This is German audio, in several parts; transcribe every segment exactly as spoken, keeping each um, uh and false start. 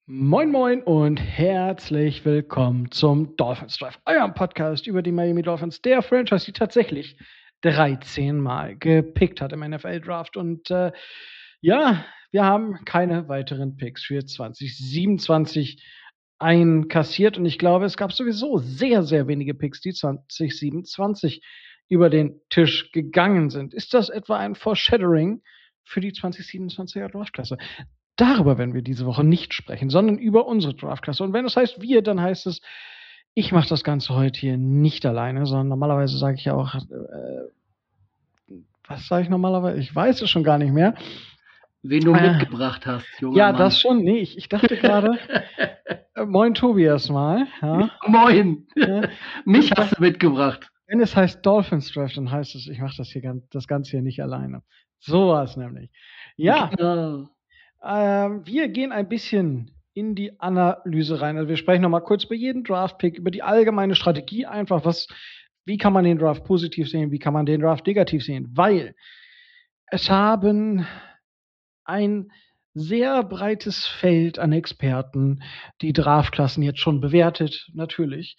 Moin Moin und herzlich willkommen zum Dolphins Drive, eurem Podcast über die Miami Dolphins, der Franchise, die tatsächlich dreizehn Mal gepickt hat im N F L-Draft. Und äh, ja, wir haben keine weiteren Picks für zwanzig siebenundzwanzig einkassiert. Und ich glaube, es gab sowieso sehr, sehr wenige Picks, die zwanzig siebenundzwanzig über den Tisch gegangen sind. Ist das etwa ein Foreshadowing für die zwanzig siebenundzwanziger Draftklasse? Darüber werden wir diese Woche nicht sprechen, sondern über unsere Draftklasse. Und wenn es heißt wir, dann heißt es, ich mache das Ganze heute hier nicht alleine, sondern normalerweise sage ich ja auch, äh, was sage ich normalerweise? Ich weiß es schon gar nicht mehr. Wen du äh, mitgebracht hast, junger Ja, Mann. das schon. Nee, ich, ich dachte gerade, äh, moin Tobias mal. Ja. Moin. Ja. Mich hast du mitgebracht. Wenn es heißt Dolphins Draft, dann heißt es, ich mache das hier das Ganze hier nicht alleine. So war es nämlich. Ja. Genau. Ähm, wir gehen ein bisschen in die Analyse rein. Also wir sprechen nochmal kurz über jeden Draft-Pick, über die allgemeine Strategie einfach, was, wie kann man den Draft positiv sehen, wie kann man den Draft negativ sehen, weil es haben ein sehr breites Feld an Experten die Draftklassen jetzt schon bewertet, natürlich.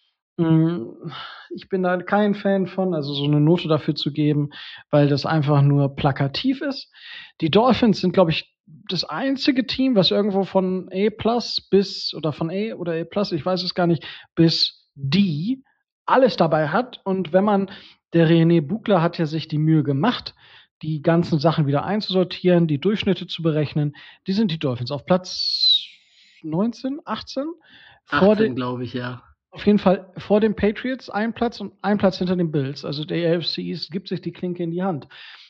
Ich bin da kein Fan von, also so eine Note dafür zu geben, weil das einfach nur plakativ ist. Die Dolphins sind, glaube ich, das einzige Team, was irgendwo von A plus bis, oder von A oder A plus, ich weiß es gar nicht, bis D alles dabei hat. Und wenn man, der René Bugler hat ja sich die Mühe gemacht, die ganzen Sachen wieder einzusortieren, die Durchschnitte zu berechnen, die sind die Dolphins auf Platz neunzehn, achtzehn? achtzehn, glaube ich, ja. Auf jeden Fall vor den Patriots ein Platz und ein Platz hinter den Bills. Also der A F C East gibt sich die Klinke in die Hand.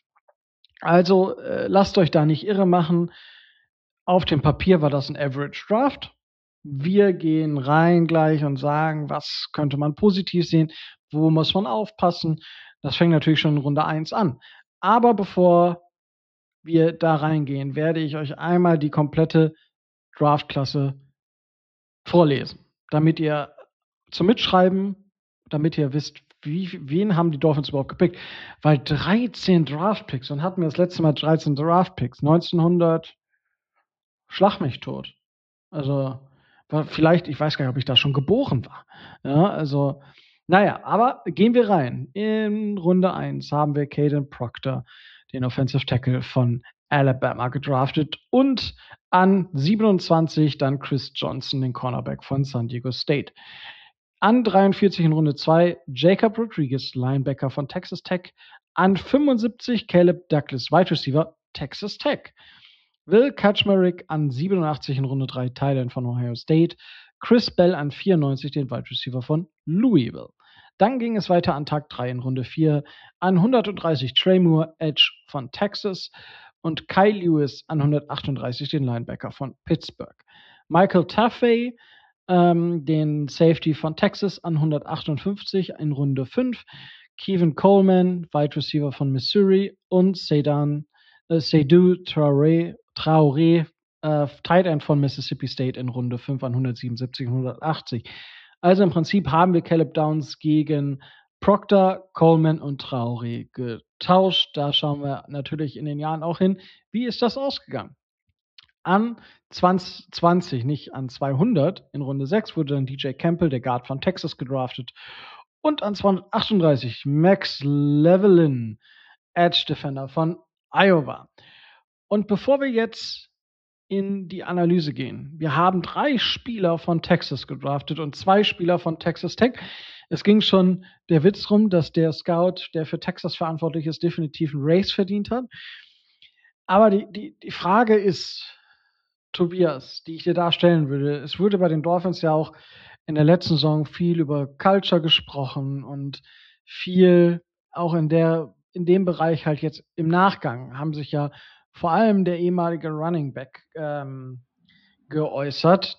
Also äh, lasst euch da nicht irre machen. Auf dem Papier war das ein Average Draft. Wir gehen rein gleich und sagen, was könnte man positiv sehen, wo muss man aufpassen. Das fängt natürlich schon in Runde eins an. Aber bevor wir da reingehen, werde ich euch einmal die komplette Draftklasse vorlesen, damit ihr zum Mitschreiben, damit ihr wisst, wie, wen haben die Dolphins überhaupt gepickt. Weil dreizehn Draft-Picks, und hatten wir das letzte Mal dreizehn Draft-Picks, neunzehnhundert, schlag mich tot. Also, war vielleicht, ich weiß gar nicht, ob ich da schon geboren war. Ja, also, naja, aber gehen wir rein. In Runde eins haben wir Caden Proctor, den Offensive Tackle von Alabama, gedraftet, und an siebenundzwanzig dann Chris Johnson, den Cornerback von San Diego State. An dreiundvierzig in Runde zwei Jacob Rodriguez, Linebacker von Texas Tech. An fünfundsiebzig Caleb Douglas, Wide Receiver, Texas Tech. Will Kaczmarek an siebenundachtzig in Runde drei, Tight End von Ohio State. Chris Bell an vierundneunzig, den Wide Receiver von Louisville. Dann ging es weiter an Tag drei in Runde vier. An hundertdreißig Trey Moore, Edge von Texas. Und Kyle Lewis an hundertachtunddreißig, den Linebacker von Pittsburgh. Michael Taffey, ähm, den Safety von Texas, an hundertachtundfünfzig in Runde fünf. Kevin Coleman, Wide Receiver von Missouri. Und Seydou äh, Seydou Traoré, Traoré äh, Tight End von Mississippi State in Runde fünf an hundertsiebenundsiebzig und hundertachtzig. Also im Prinzip haben wir Caleb Downs gegen Proctor, Coleman und Traoré getauscht. Da schauen wir natürlich in den Jahren auch hin. Wie ist das ausgegangen? An zwanzig, zwanzig, nicht an zweihundert, in Runde sechs wurde dann D J Campbell, der Guard von Texas, gedraftet. Und an zweihundertachtunddreißig Max Levelin, Edge Defender von Iowa. Und bevor wir jetzt in die Analyse gehen, wir haben drei Spieler von Texas gedraftet und zwei Spieler von Texas Tech. Es ging schon der Witz rum, dass der Scout, der für Texas verantwortlich ist, definitiv einen Race verdient hat. Aber die, die, die Frage ist, Tobias, die ich dir da stellen würde, es wurde bei den Dolphins ja auch in der letzten Saison viel über Culture gesprochen und viel auch in der in dem Bereich halt jetzt im Nachgang haben sich ja vor allem der ehemalige Running Back ähm, geäußert.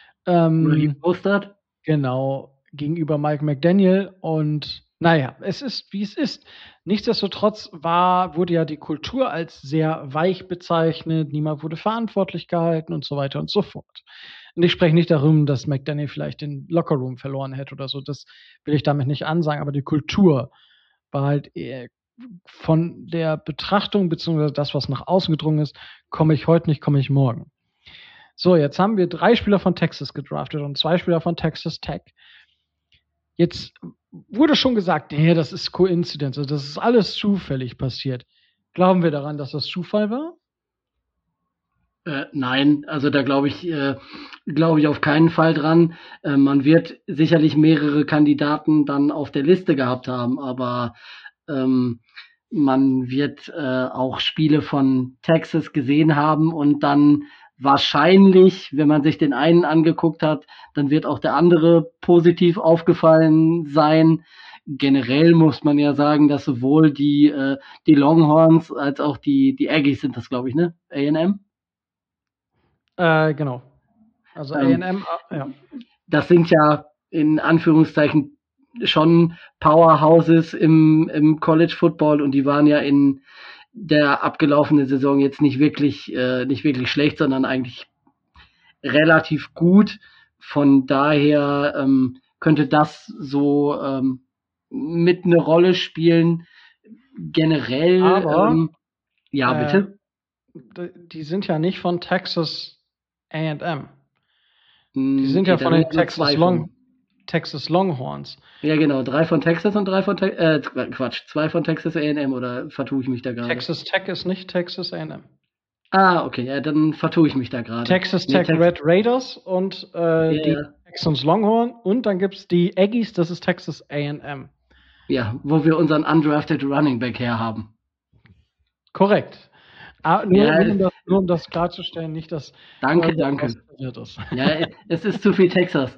Ähm, Mostert? Genau, gegenüber Mike McDaniel. Und naja, es ist, wie es ist. Nichtsdestotrotz war, wurde ja die Kultur als sehr weich bezeichnet, niemand wurde verantwortlich gehalten und so weiter und so fort. Und ich spreche nicht darum, dass McDaniel vielleicht den Lockerroom verloren hätte oder so, das will ich damit nicht ansagen, aber die Kultur war halt eher von der Betrachtung, beziehungsweise das, was nach außen gedrungen ist, komme ich heute nicht, komme ich morgen. So, jetzt haben wir drei Spieler von Texas gedraftet und zwei Spieler von Texas Tech. Jetzt wurde schon gesagt, nee, das ist Coincidence, also das ist alles zufällig passiert. Glauben wir daran, dass das Zufall war? Äh, nein, also da glaube ich, äh, glaube ich auf keinen Fall dran. Äh, man wird sicherlich mehrere Kandidaten dann auf der Liste gehabt haben, aber ähm, man wird äh, auch Spiele von Texas gesehen haben und dann wahrscheinlich, wenn man sich den einen angeguckt hat, dann wird auch der andere positiv aufgefallen sein. Generell muss man ja sagen, dass sowohl die, äh, die Longhorns als auch die, die Aggies sind das, glaube ich, ne? A und M? Äh, genau. Also Ähm, A und M, ja. Das sind ja in Anführungszeichen schon Powerhouses im, im College Football und die waren ja in der abgelaufenen Saison jetzt nicht wirklich, äh, nicht wirklich schlecht, sondern eigentlich relativ gut. Von daher ähm, könnte das so ähm, mit eine Rolle spielen. Generell, Aber, ähm, ja, äh, bitte. die sind ja nicht von Texas A und M. Die Hm, sind nee, ja da von sind den ja nur Texas zwei Long, von. Texas Longhorns. Ja, genau. Drei von Texas und drei von Te äh, Quatsch, zwei von Texas A und M oder vertue ich mich da gerade? Texas Tech ist nicht Texas A und M. Ah, okay, ja, dann vertue ich mich da gerade. Texas Nee, Tech Tex Red Raiders und äh, ja, die ja. Texans Longhorn und dann gibt es die Aggies, das ist Texas A und M. Ja, wo wir unseren undrafted Running Back herhaben. Korrekt. Ah, nur, Ja, nur, um das, nur um das klarzustellen, nicht, dass danke, danke. verwirrt ist. Ja, es ist zu viel Texas.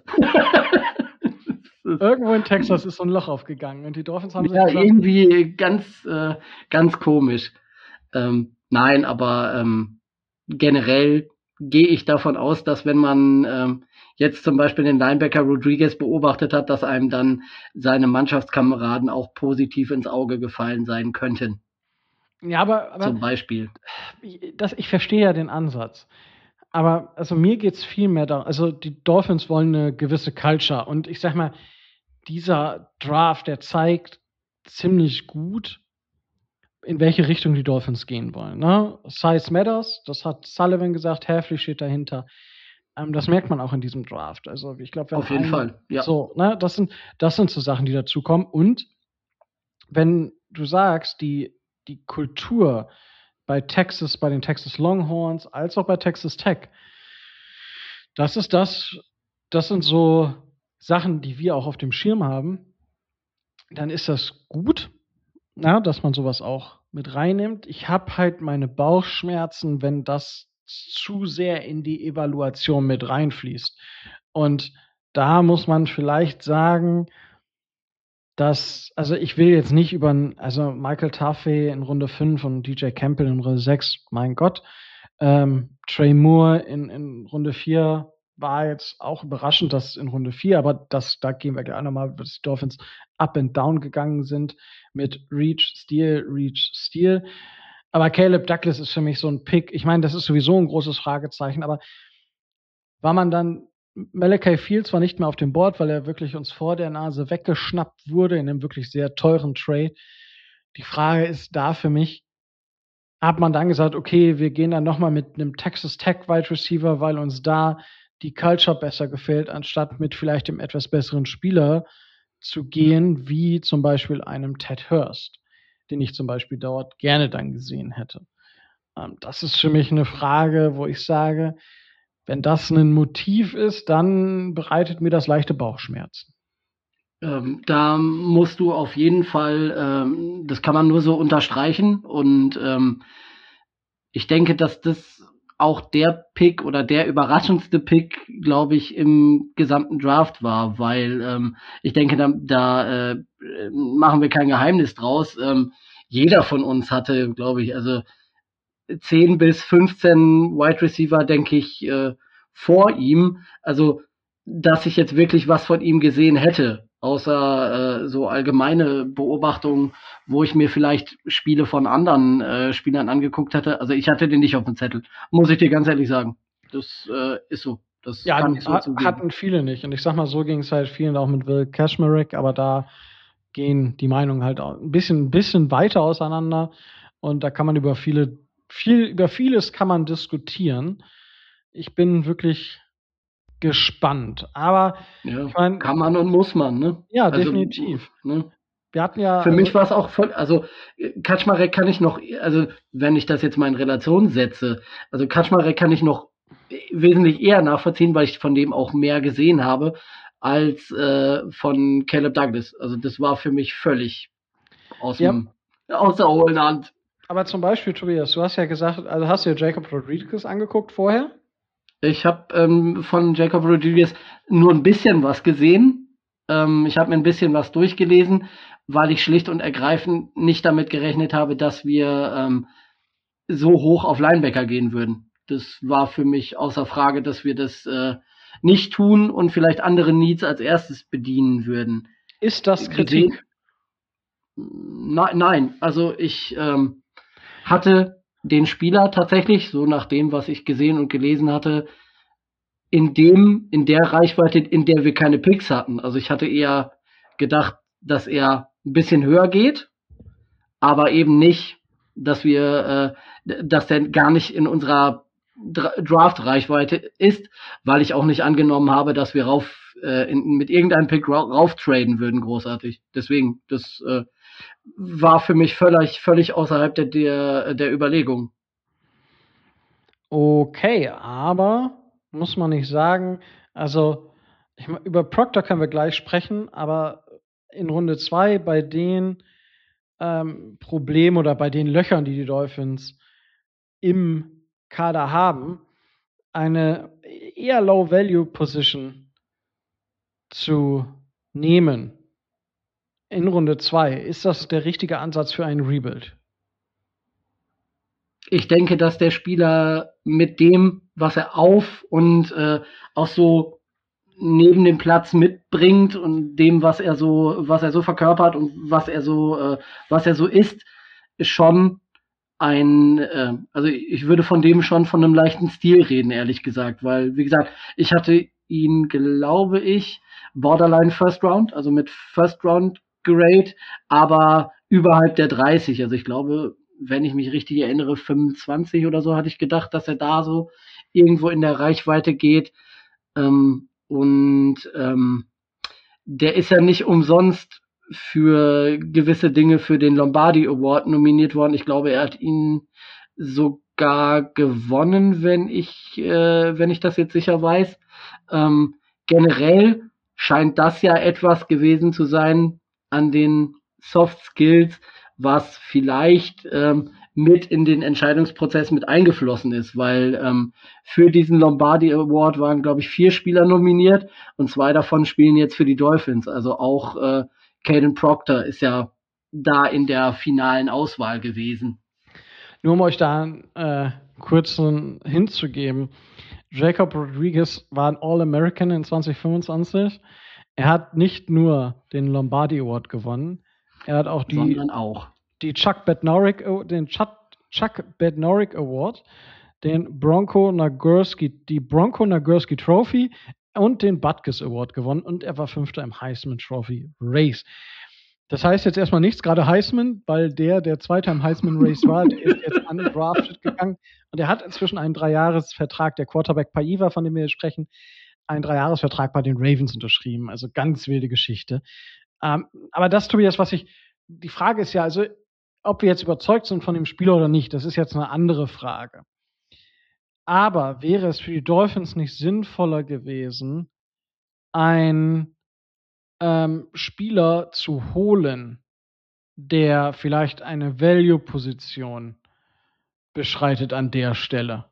Irgendwo in Texas ist so ein Loch aufgegangen und die Dolphins haben sich Ja, gesagt, irgendwie ganz, äh, ganz komisch. Ähm, nein, aber ähm, generell gehe ich davon aus, dass wenn man ähm, jetzt zum Beispiel den Linebacker Rodriguez beobachtet hat, dass einem dann seine Mannschaftskameraden auch positiv ins Auge gefallen sein könnten. ja, aber, aber Zum Beispiel. das, ich verstehe ja den Ansatz. Aber also mir geht es viel mehr darum, also die Dolphins wollen eine gewisse Culture und ich sag mal, dieser Draft, der zeigt ziemlich gut, in welche Richtung die Dolphins gehen wollen. Ne? Size matters, das hat Sullivan gesagt, Hafley steht dahinter. Ähm, das merkt man auch in diesem Draft. Also ich glaube, wenn Auf jeden ein, Fall, ja. So, ne, das sind, das sind so Sachen, die dazukommen. Und wenn du sagst, die, die Kultur bei Texas, bei den Texas Longhorns, als auch bei Texas Tech, das ist das, das sind so Sachen, die wir auch auf dem Schirm haben, dann ist das gut, ja, dass man sowas auch mit reinnimmt. Ich habe halt meine Bauchschmerzen, wenn das zu sehr in die Evaluation mit reinfließt. Und da muss man vielleicht sagen, dass, also ich will jetzt nicht über, also Michael Taffey in Runde fünf und D J Campbell in Runde sechs, mein Gott. Ähm, Trey Moore in, in Runde vier war jetzt auch überraschend, dass in Runde vier, aber das, da gehen wir gleich nochmal, dass die Dolphins up and down gegangen sind mit Reach, Steal, Reach, Steal. Aber Caleb Douglas ist für mich so ein Pick. Ich meine, das ist sowieso ein großes Fragezeichen, aber war man dann Malachi Fields war nicht mehr auf dem Board, weil er wirklich uns vor der Nase weggeschnappt wurde in einem wirklich sehr teuren Trade. Die Frage ist da für mich, hat man dann gesagt, okay, wir gehen dann nochmal mit einem Texas Tech Wide Receiver, weil uns da die Culture besser gefällt, anstatt mit vielleicht dem etwas besseren Spieler zu gehen, wie zum Beispiel einem Ted Hurst, den ich zum Beispiel dort gerne dann gesehen hätte. Ähm, das ist für mich eine Frage, wo ich sage, wenn das ein Motiv ist, dann bereitet mir das leichte Bauchschmerzen. Ähm, da musst du auf jeden Fall, ähm, das kann man nur so unterstreichen und ähm, ich denke, dass das auch der Pick oder der überraschendste Pick, glaube ich, im gesamten Draft war, weil ähm, ich denke, da, da äh, machen wir kein Geheimnis draus. Ähm, jeder von uns hatte, glaube ich, also zehn bis fünfzehn Wide Receiver, denke ich, äh, vor ihm. Also, dass ich jetzt wirklich was von ihm gesehen hätte, außer äh, so allgemeine Beobachtungen, wo ich mir vielleicht Spiele von anderen äh, Spielern angeguckt hatte. Also ich hatte den nicht auf dem Zettel, muss ich dir ganz ehrlich sagen. Das äh, ist so. Das Ja, kann ich so ha- zugeben. hatten viele nicht. Und ich sag mal, so ging es halt vielen auch mit Will Kashmarek, aber da gehen die Meinungen halt auch ein bisschen, ein bisschen weiter auseinander. Und da kann man über viele, viel, über vieles kann man diskutieren. ich bin wirklich gespannt. Aber Ja, ich meine, kann man und muss man, ne? ja, Also, definitiv. ne? Wir hatten ja, Für also, mich war es auch voll, also äh, Kaczmarek kann ich noch, also wenn ich das jetzt mal in Relation setze, also Kaczmarek kann ich noch wesentlich eher nachvollziehen, weil ich von dem auch mehr gesehen habe, als äh, von Caleb Douglas. Also das war für mich völlig aus ja, dem, aus der hohlen Hand. aber zum Beispiel, Tobias, du hast ja gesagt, also hast du dir Jacob Rodriguez angeguckt vorher? Ich habe ähm, von Jacob Rodriguez nur ein bisschen was gesehen. Ähm, ich habe mir ein bisschen was durchgelesen, weil ich schlicht und ergreifend nicht damit gerechnet habe, dass wir ähm, so hoch auf Linebacker gehen würden. Das war für mich außer Frage, dass wir das äh, nicht tun und vielleicht andere Needs als erstes bedienen würden. Ist das Kritik? Gesehen? Nein, nein. Also ich ähm, hatte den Spieler tatsächlich, so nach dem, was ich gesehen und gelesen hatte, in dem, in der Reichweite, in der wir keine Picks hatten. Also ich hatte eher gedacht, dass er ein bisschen höher geht, aber eben nicht, dass wir, äh, dass der gar nicht in unserer Draft-Reichweite ist, weil ich auch nicht angenommen habe, dass wir rauf äh, in, mit irgendeinem Pick ra rauf traden würden, großartig. Deswegen, das äh, war für mich völlig, völlig außerhalb der, der, der Überlegung. Okay, aber muss man nicht sagen, also ich, über Proctor können wir gleich sprechen, aber in Runde zwei bei den ähm, Problemen oder bei den Löchern, die die Dolphins im Kader haben, eine eher Low-Value-Position zu nehmen in Runde zwei, ist das der richtige Ansatz für einen Rebuild? Ich denke, dass der Spieler mit dem, was er auf und äh, auch so neben dem Platz mitbringt und dem, was er so, was er so verkörpert und was er so, äh, was er so ist, ist schon ein, äh, also ich würde von dem schon von einem leichten Stil reden, ehrlich gesagt, weil, wie gesagt, ich hatte ihn, glaube ich, Borderline First Round, also mit First Round Grade, aber überhalb der dreißig. Also ich glaube, wenn ich mich richtig erinnere, fünfundzwanzig oder so hatte ich gedacht, dass er da so irgendwo in der Reichweite geht. Ähm, und ähm, der ist ja nicht umsonst für gewisse Dinge für den Lombardi Award nominiert worden. Ich glaube, er hat ihn sogar gewonnen, wenn ich, äh, wenn ich das jetzt sicher weiß. Ähm, generell scheint das ja etwas gewesen zu sein an den Soft Skills, was vielleicht ähm, mit in den Entscheidungsprozess mit eingeflossen ist, weil ähm, für diesen Lombardi Award waren, glaube ich, vier Spieler nominiert und zwei davon spielen jetzt für die Dolphins. Also auch äh, Caden Proctor ist ja da in der finalen Auswahl gewesen. Nur um euch da einen äh, kurzen hinzugeben. Jacob Rodriguez war ein All-American in zwanzig fünfundzwanzig. Er hat nicht nur den Lombardi Award gewonnen, er hat auch die, sondern auch die Chuck Bednarik, den Chuck, Chuck Bednarik Award, den Bronco Nagurski, die Bronco Nagurski Trophy und den Butkus Award gewonnen und er war Fünfter im Heisman Trophy Race. Das heißt jetzt erstmal nichts, gerade Heisman, weil der, der Zweiter im Heisman Race war, der ist jetzt undrafted gegangen und er hat inzwischen einen Dreijahresvertrag, der Quarterback Paiva, von dem wir sprechen, einen Dreijahresvertrag bei den Ravens unterschrieben. Also ganz wilde Geschichte. Ähm, aber das, Tobias, was ich, die Frage ist ja, also, ob wir jetzt überzeugt sind von dem Spieler oder nicht, das ist jetzt eine andere Frage. Aber wäre es für die Dolphins nicht sinnvoller gewesen, ein ähm, Spieler zu holen, der vielleicht eine Value-Position beschreitet an der Stelle?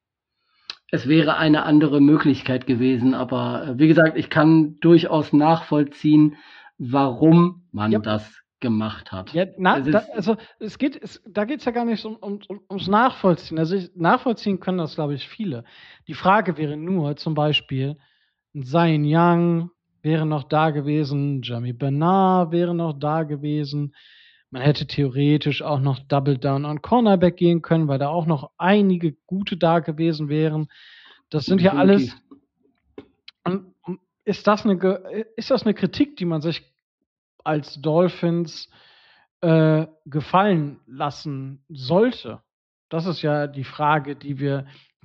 Es wäre eine andere Möglichkeit gewesen, aber äh, wie gesagt, ich kann durchaus nachvollziehen, warum man Ja. das gemacht hat. Ja, na, Es da, ist, also es geht, es, da geht es ja gar nicht um, um, ums Nachvollziehen. Also ich, nachvollziehen können das, glaube ich, viele. Die Frage wäre nur zum Beispiel, Zion Young wäre noch da gewesen, Jamie Bernard wäre noch da gewesen. Man hätte theoretisch auch noch Double Down on Cornerback gehen können, weil da auch noch einige gute da gewesen wären. Das sind ja alles. Und ist das eine, ist das eine Kritik, die man sich als Dolphins äh, gefallen lassen sollte? Das ist ja die Frage, die wir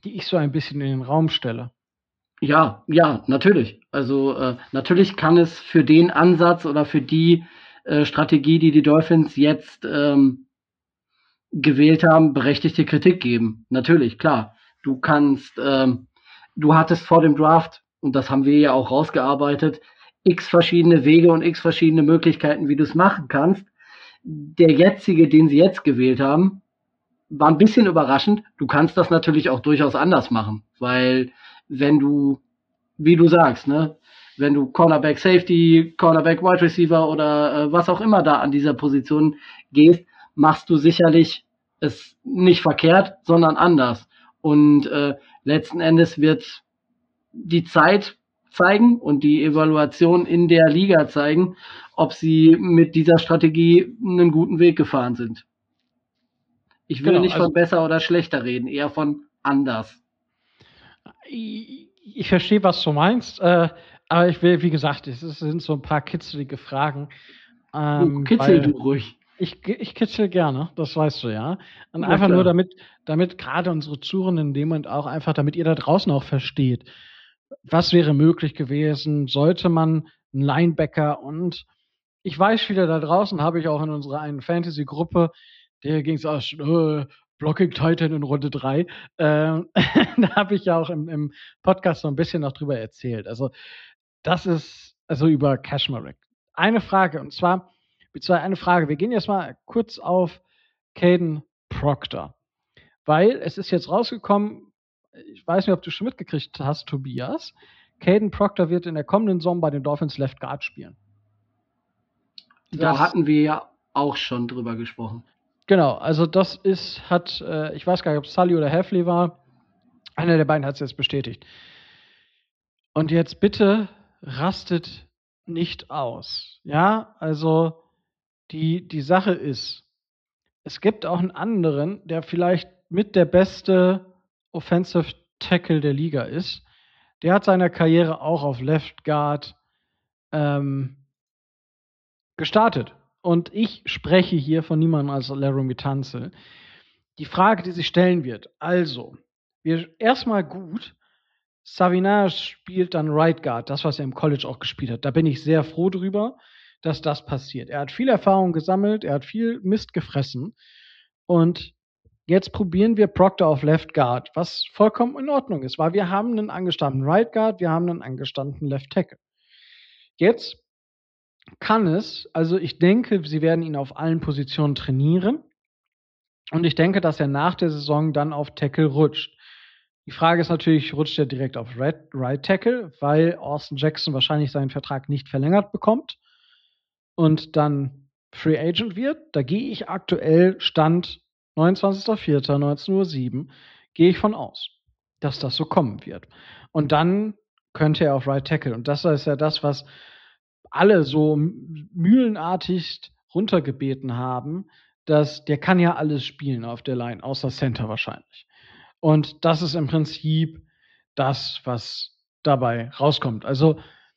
die ich so ein bisschen in den Raum stelle. Ja, ja, natürlich. Also äh, natürlich kann es für den Ansatz oder für die äh, Strategie, die die Dolphins jetzt ähm, gewählt haben, berechtigte Kritik geben. Natürlich, klar. Du kannst, ähm, du hattest vor dem Draft, und das haben wir ja auch rausgearbeitet, x verschiedene Wege und x verschiedene Möglichkeiten, wie du es machen kannst. Der jetzige, den sie jetzt gewählt haben, war ein bisschen überraschend. Du kannst das natürlich auch durchaus anders machen, weil wenn du, wie du sagst, ne, wenn du Cornerback Safety, Cornerback Wide Receiver oder äh, was auch immer da an dieser Position gehst, machst du sicherlich es nicht verkehrt, sondern anders. Und äh, letzten Endes wird die Zeit zeigen und die Evaluation in der Liga zeigen, ob sie mit dieser Strategie einen guten Weg gefahren sind. Ich will Genau, nicht also von besser oder schlechter reden, eher von anders. ich, ich verstehe, was du meinst, äh, aber ich will, wie gesagt, es sind so ein paar kitzelige Fragen. Ähm, Kitzel weil du ruhig. ich, ich kitzel gerne, das weißt du ja. Und Na einfach klar. nur damit, damit gerade unsere Zuhörenden in dem Moment auch einfach, damit ihr da draußen auch versteht, was wäre möglich gewesen, sollte man einen Linebacker und ich weiß wieder da draußen, habe ich auch in unserer einen Fantasy-Gruppe, der ging es aus, äh, Blocking Titan in Runde drei. Ähm, da habe ich ja auch im, im Podcast so ein bisschen noch drüber erzählt. Also, das ist, also über Cashmarek. Eine Frage, und zwar, beziehungsweise eine Frage. Wir gehen jetzt mal kurz auf Caden Proctor. Weil es ist jetzt rausgekommen, ich weiß nicht, ob du schon mitgekriegt hast, Tobias. Caden Proctor wird in der kommenden Saison bei den Dolphins Left Guard spielen. Da hatten wir ja auch schon drüber gesprochen. Genau, also das ist, hat, äh, ich weiß gar nicht, ob es Sully oder Hafley war. Einer der beiden hat es jetzt bestätigt. Und jetzt bitte rastet nicht aus. Ja, also die, die Sache ist, es gibt auch einen anderen, der vielleicht mit der beste Offensive Tackle der Liga ist. Der hat seine Karriere auch auf Left Guard ähm, gestartet. Und ich spreche hier von niemandem als Laramie Tunsil. Die Frage, die sich stellen wird, also, wir erstmal gut, Savinage spielt dann Right Guard, das, was er im College auch gespielt hat. Da bin ich sehr froh drüber, dass das passiert. Er hat viel Erfahrung gesammelt, er hat viel Mist gefressen. Und jetzt probieren wir Proctor auf Left Guard, was vollkommen in Ordnung ist, weil wir haben einen angestammten Right Guard, wir haben einen angestammten Left Tackle. Jetzt kann es, also ich denke, sie werden ihn auf allen Positionen trainieren. Und ich denke, dass er nach der Saison dann auf Tackle rutscht. Die Frage ist natürlich, rutscht er direkt auf Right, right Tackle, weil Austin Jackson wahrscheinlich seinen Vertrag nicht verlängert bekommt und dann Free Agent wird. Da gehe ich aktuell, Stand neunundzwanzigster vierter neunzehn Uhr sieben, gehe ich von aus, dass das so kommen wird. Und dann könnte er auf Right Tackle. Und das ist ja das, was alle so mühlenartig runtergebeten haben, dass der kann ja alles spielen auf der Line, außer Center wahrscheinlich. Und das ist im Prinzip das, was dabei rauskommt. Also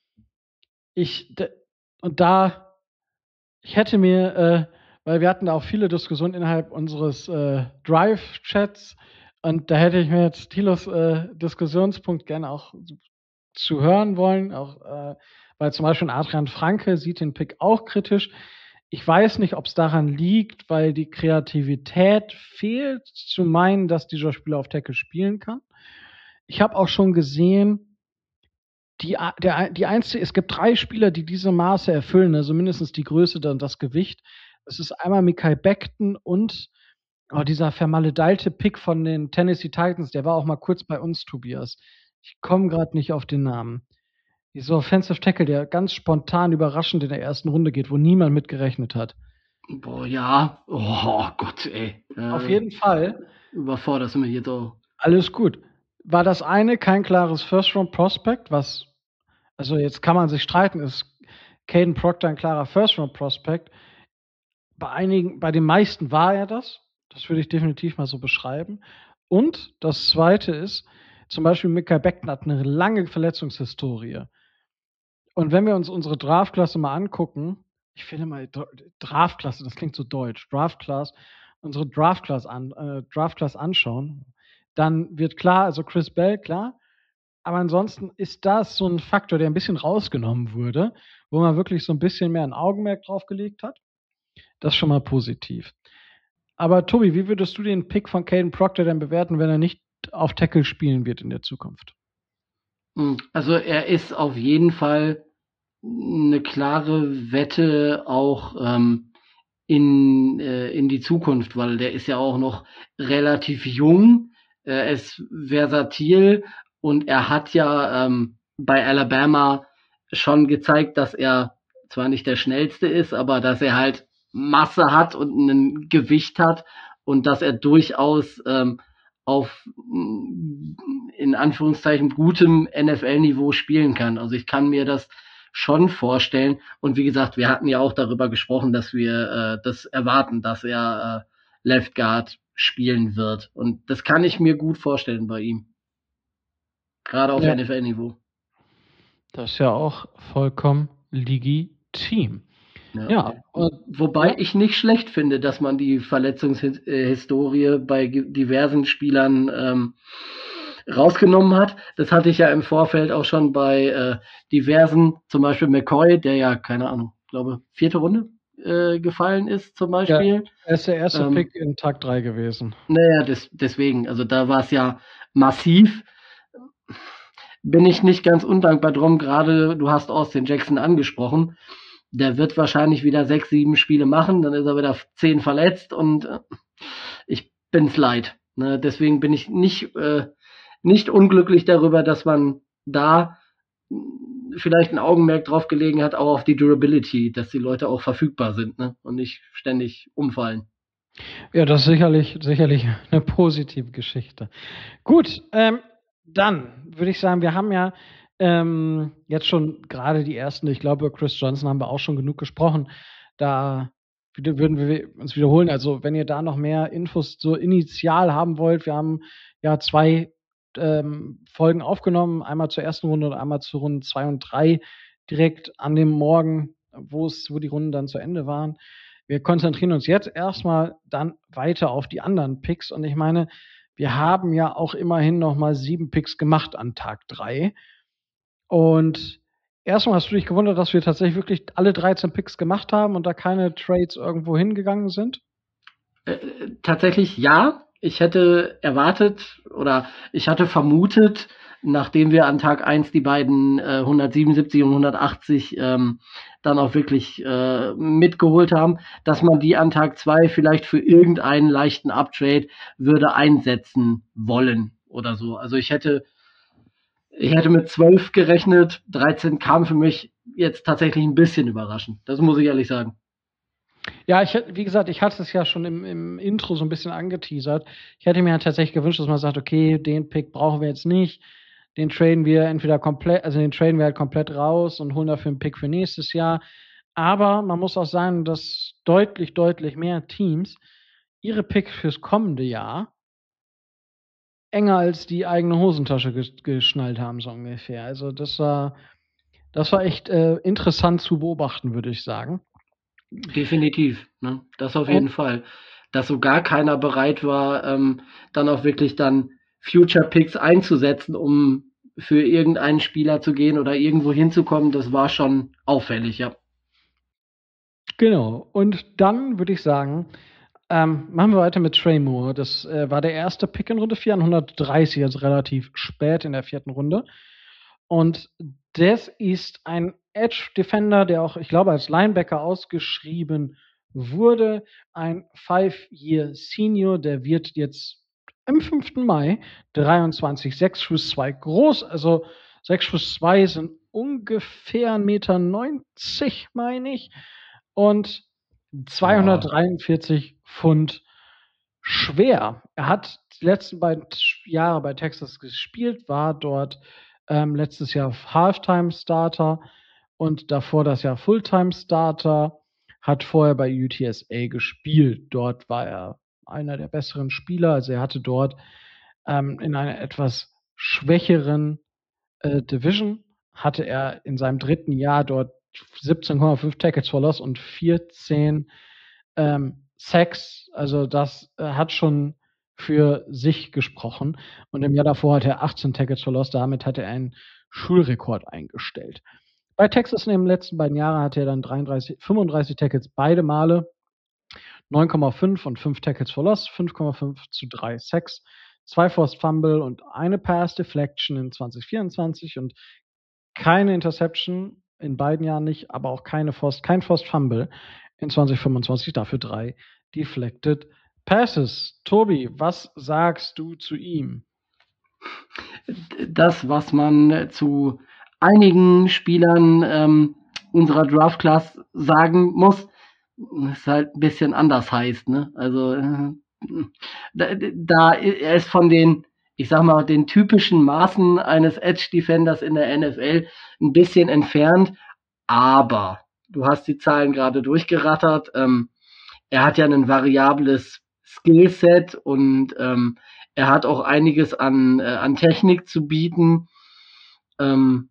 ich und da ich hätte mir, äh, weil wir hatten da auch viele Diskussionen innerhalb unseres äh, Drive-Chats und da hätte ich mir jetzt Thilos äh, Diskussionspunkt gerne auch zu hören wollen, auch äh, weil zum Beispiel Adrian Franke sieht den Pick auch kritisch. Ich weiß nicht, ob es daran liegt, weil die Kreativität fehlt, zu meinen, dass dieser Spieler auf Tackle spielen kann. Ich habe auch schon gesehen, die, der, die einzige, es gibt drei Spieler, die diese Maße erfüllen, also mindestens die Größe und das Gewicht. Das ist einmal Mekhi Becton und oh, dieser vermaledeite Pick von den Tennessee Titans, der war auch mal kurz bei uns, Tobias. Ich komme gerade nicht auf den Namen. Dieser Offensive Tackle, der ganz spontan überraschend in der ersten Runde geht, wo niemand mit gerechnet hat. Boah, ja. Oh Gott, ey. Äh, Auf jeden Fall. Überforderst du mich jetzt auch. Alles gut. War das eine kein klares First-Round-Prospect, was, also jetzt kann man sich streiten, ist Caden Proctor ein klarer First-Round-Prospect? Bei einigen, bei den meisten war er das. Das würde ich definitiv mal so beschreiben. Und das zweite ist, zum Beispiel Mekhi Becton hat eine lange Verletzungshistorie. Und wenn wir uns unsere Draftklasse mal angucken, ich finde mal Draftklasse, das klingt so deutsch, Draftklasse, unsere Draftklasse an, äh, Draftklasse anschauen, dann wird klar, also Chris Bell, klar. Aber ansonsten ist das so ein Faktor, der ein bisschen rausgenommen wurde, wo man wirklich so ein bisschen mehr ein Augenmerk drauf gelegt hat. Das ist schon mal positiv. Aber Tobi, wie würdest du den Pick von Caden Proctor denn bewerten, wenn er nicht auf Tackle spielen wird in der Zukunft? Also er ist auf jeden Fall eine klare Wette auch ähm, in, äh, in die Zukunft, weil der ist ja auch noch relativ jung, äh, er ist versatil und er hat ja ähm, bei Alabama schon gezeigt, dass er zwar nicht der schnellste ist, aber dass er halt Masse hat und ein Gewicht hat und dass er durchaus ähm, auf in Anführungszeichen gutem N F L-Niveau spielen kann. Also ich kann mir das schon vorstellen. Und wie gesagt, wir hatten ja auch darüber gesprochen, dass wir äh, das erwarten, dass er äh, Left Guard spielen wird. Und das kann ich mir gut vorstellen bei ihm. Gerade auf Ja. N F L-Niveau. Das ist ja auch vollkommen legitim. Ja. Ja. Und, Wobei ja. ich nicht schlecht finde, dass man die Verletzungshistorie bei diversen Spielern ähm, rausgenommen hat. Das hatte ich ja im Vorfeld auch schon bei äh, diversen, zum Beispiel McCoy, der ja, keine Ahnung, glaube vierte Runde äh, gefallen ist zum Beispiel. Ja, er ist der erste Ähm, Pick in Tag drei gewesen. Naja, des, deswegen, also da war es ja massiv. Bin ich nicht ganz undankbar drum, gerade du hast Austin Jackson angesprochen. Der wird wahrscheinlich wieder sechs, sieben Spiele machen, dann ist er wieder zehn verletzt und äh, ich bin's leid. Ne? Deswegen bin ich nicht, äh, nicht unglücklich darüber, dass man da vielleicht ein Augenmerk drauf gelegen hat, auch auf die Durability, dass die Leute auch verfügbar sind, ne? Und nicht ständig umfallen. Ja, das ist sicherlich, sicherlich eine positive Geschichte. Gut, ähm, dann würde ich sagen, wir haben ja ähm, jetzt schon gerade die ersten, ich glaube, über Chris Johnson haben wir auch schon genug gesprochen. Da würden wir uns wiederholen. Also, wenn ihr da noch mehr Infos so initial haben wollt, wir haben ja zwei ähm, Folgen aufgenommen, einmal zur ersten Runde und einmal zu Runden zwei und drei, direkt an dem Morgen, wo es, wo die Runden dann zu Ende waren. Wir konzentrieren uns jetzt erstmal dann weiter auf die anderen Picks. Und ich meine, wir haben ja auch immerhin noch mal sieben Picks gemacht an Tag drei. Und erstmal hast du dich gewundert, dass wir tatsächlich wirklich alle dreizehn Picks gemacht haben und da keine Trades irgendwo hingegangen sind? Äh, tatsächlich ja. Ich hätte erwartet oder ich hatte vermutet, nachdem wir an Tag eins die beiden äh, hundertsiebenundsiebzig und hundertachtzig ähm, dann auch wirklich äh, mitgeholt haben, dass man die an Tag zwei vielleicht für irgendeinen leichten Uptrade würde einsetzen wollen oder so. Also ich hätte, ich hätte mit zwölf gerechnet, dreizehn kam für mich jetzt tatsächlich ein bisschen überraschend. Das muss ich ehrlich sagen. Ja, ich hätte, wie gesagt, ich hatte es ja schon im, im Intro so ein bisschen angeteasert. Ich hätte mir ja tatsächlich gewünscht, dass man sagt, okay, den Pick brauchen wir jetzt nicht. Den traden wir entweder komplett, also den traden wir halt komplett raus und holen dafür einen Pick für nächstes Jahr. Aber man muss auch sagen, dass deutlich, deutlich mehr Teams ihre Picks fürs kommende Jahr enger als die eigene Hosentasche ges geschnallt haben, so ungefähr. Also das war, das war echt äh, interessant zu beobachten, würde ich sagen. Definitiv, ne? Das auf jeden Und, Fall. Dass so gar keiner bereit war, ähm, dann auch wirklich dann Future Picks einzusetzen, um für irgendeinen Spieler zu gehen oder irgendwo hinzukommen, das war schon auffällig, ja. genau. Und dann würde ich sagen, ähm, machen wir weiter mit Trey Moore. Das äh, war der erste Pick in Runde vier an hundertdreißig, also relativ spät in der vierten Runde. Und das ist ein Edge Defender, der auch, ich glaube, als Linebacker ausgeschrieben wurde. Ein Five-Year Senior, der wird jetzt am fünften Mai dreiundzwanzig, sechs Fuß zwei groß. Also sechs Fuß zwei sind ungefähr ein Meter neunzig, meine ich. Und zweihundertdreiundvierzig Pfund schwer. Er hat die letzten beiden Jahre bei Texas gespielt, war dort ähm, letztes Jahr Halftime-Starter und davor das Jahr Fulltime-Starter, hat vorher bei U T S A gespielt. Dort war er einer der besseren Spieler. Also er hatte dort ähm, in einer etwas schwächeren äh, Division, hatte er in seinem dritten Jahr dort siebzehn Komma fünf Tackles for Loss und vierzehn ähm, Sacks. Also das äh, hat schon für sich gesprochen. Und im Jahr davor hat er achtzehn Tackles for Loss. Damit hat er einen Schulrekord eingestellt. Bei Texas in den letzten beiden Jahren hatte er dann dreiunddreißig, fünfunddreißig Tackles beide Male, neun Komma fünf und fünf Tackles for Loss, fünf Komma fünf zu drei Sacks, zwei Forced Fumble und eine Pass Deflection in zwanzig vierundzwanzig und keine Interception in beiden Jahren nicht, aber auch keine Forced, kein Forced Fumble in zwanzig fünfundzwanzig, dafür drei Deflected Passes. Tobi, was sagst du zu ihm? Das, was man zu einigen Spielern ähm, unserer Draft-Class sagen muss, ist halt ein bisschen anders heißt. Ne? Also äh, da, da er ist von den, ich sag mal, den typischen Maßen eines Edge-Defenders in der N F L ein bisschen entfernt, aber du hast die Zahlen gerade durchgerattert. Ähm, er hat ja ein variables Skillset und ähm, er hat auch einiges an, äh, an Technik zu bieten. Ähm,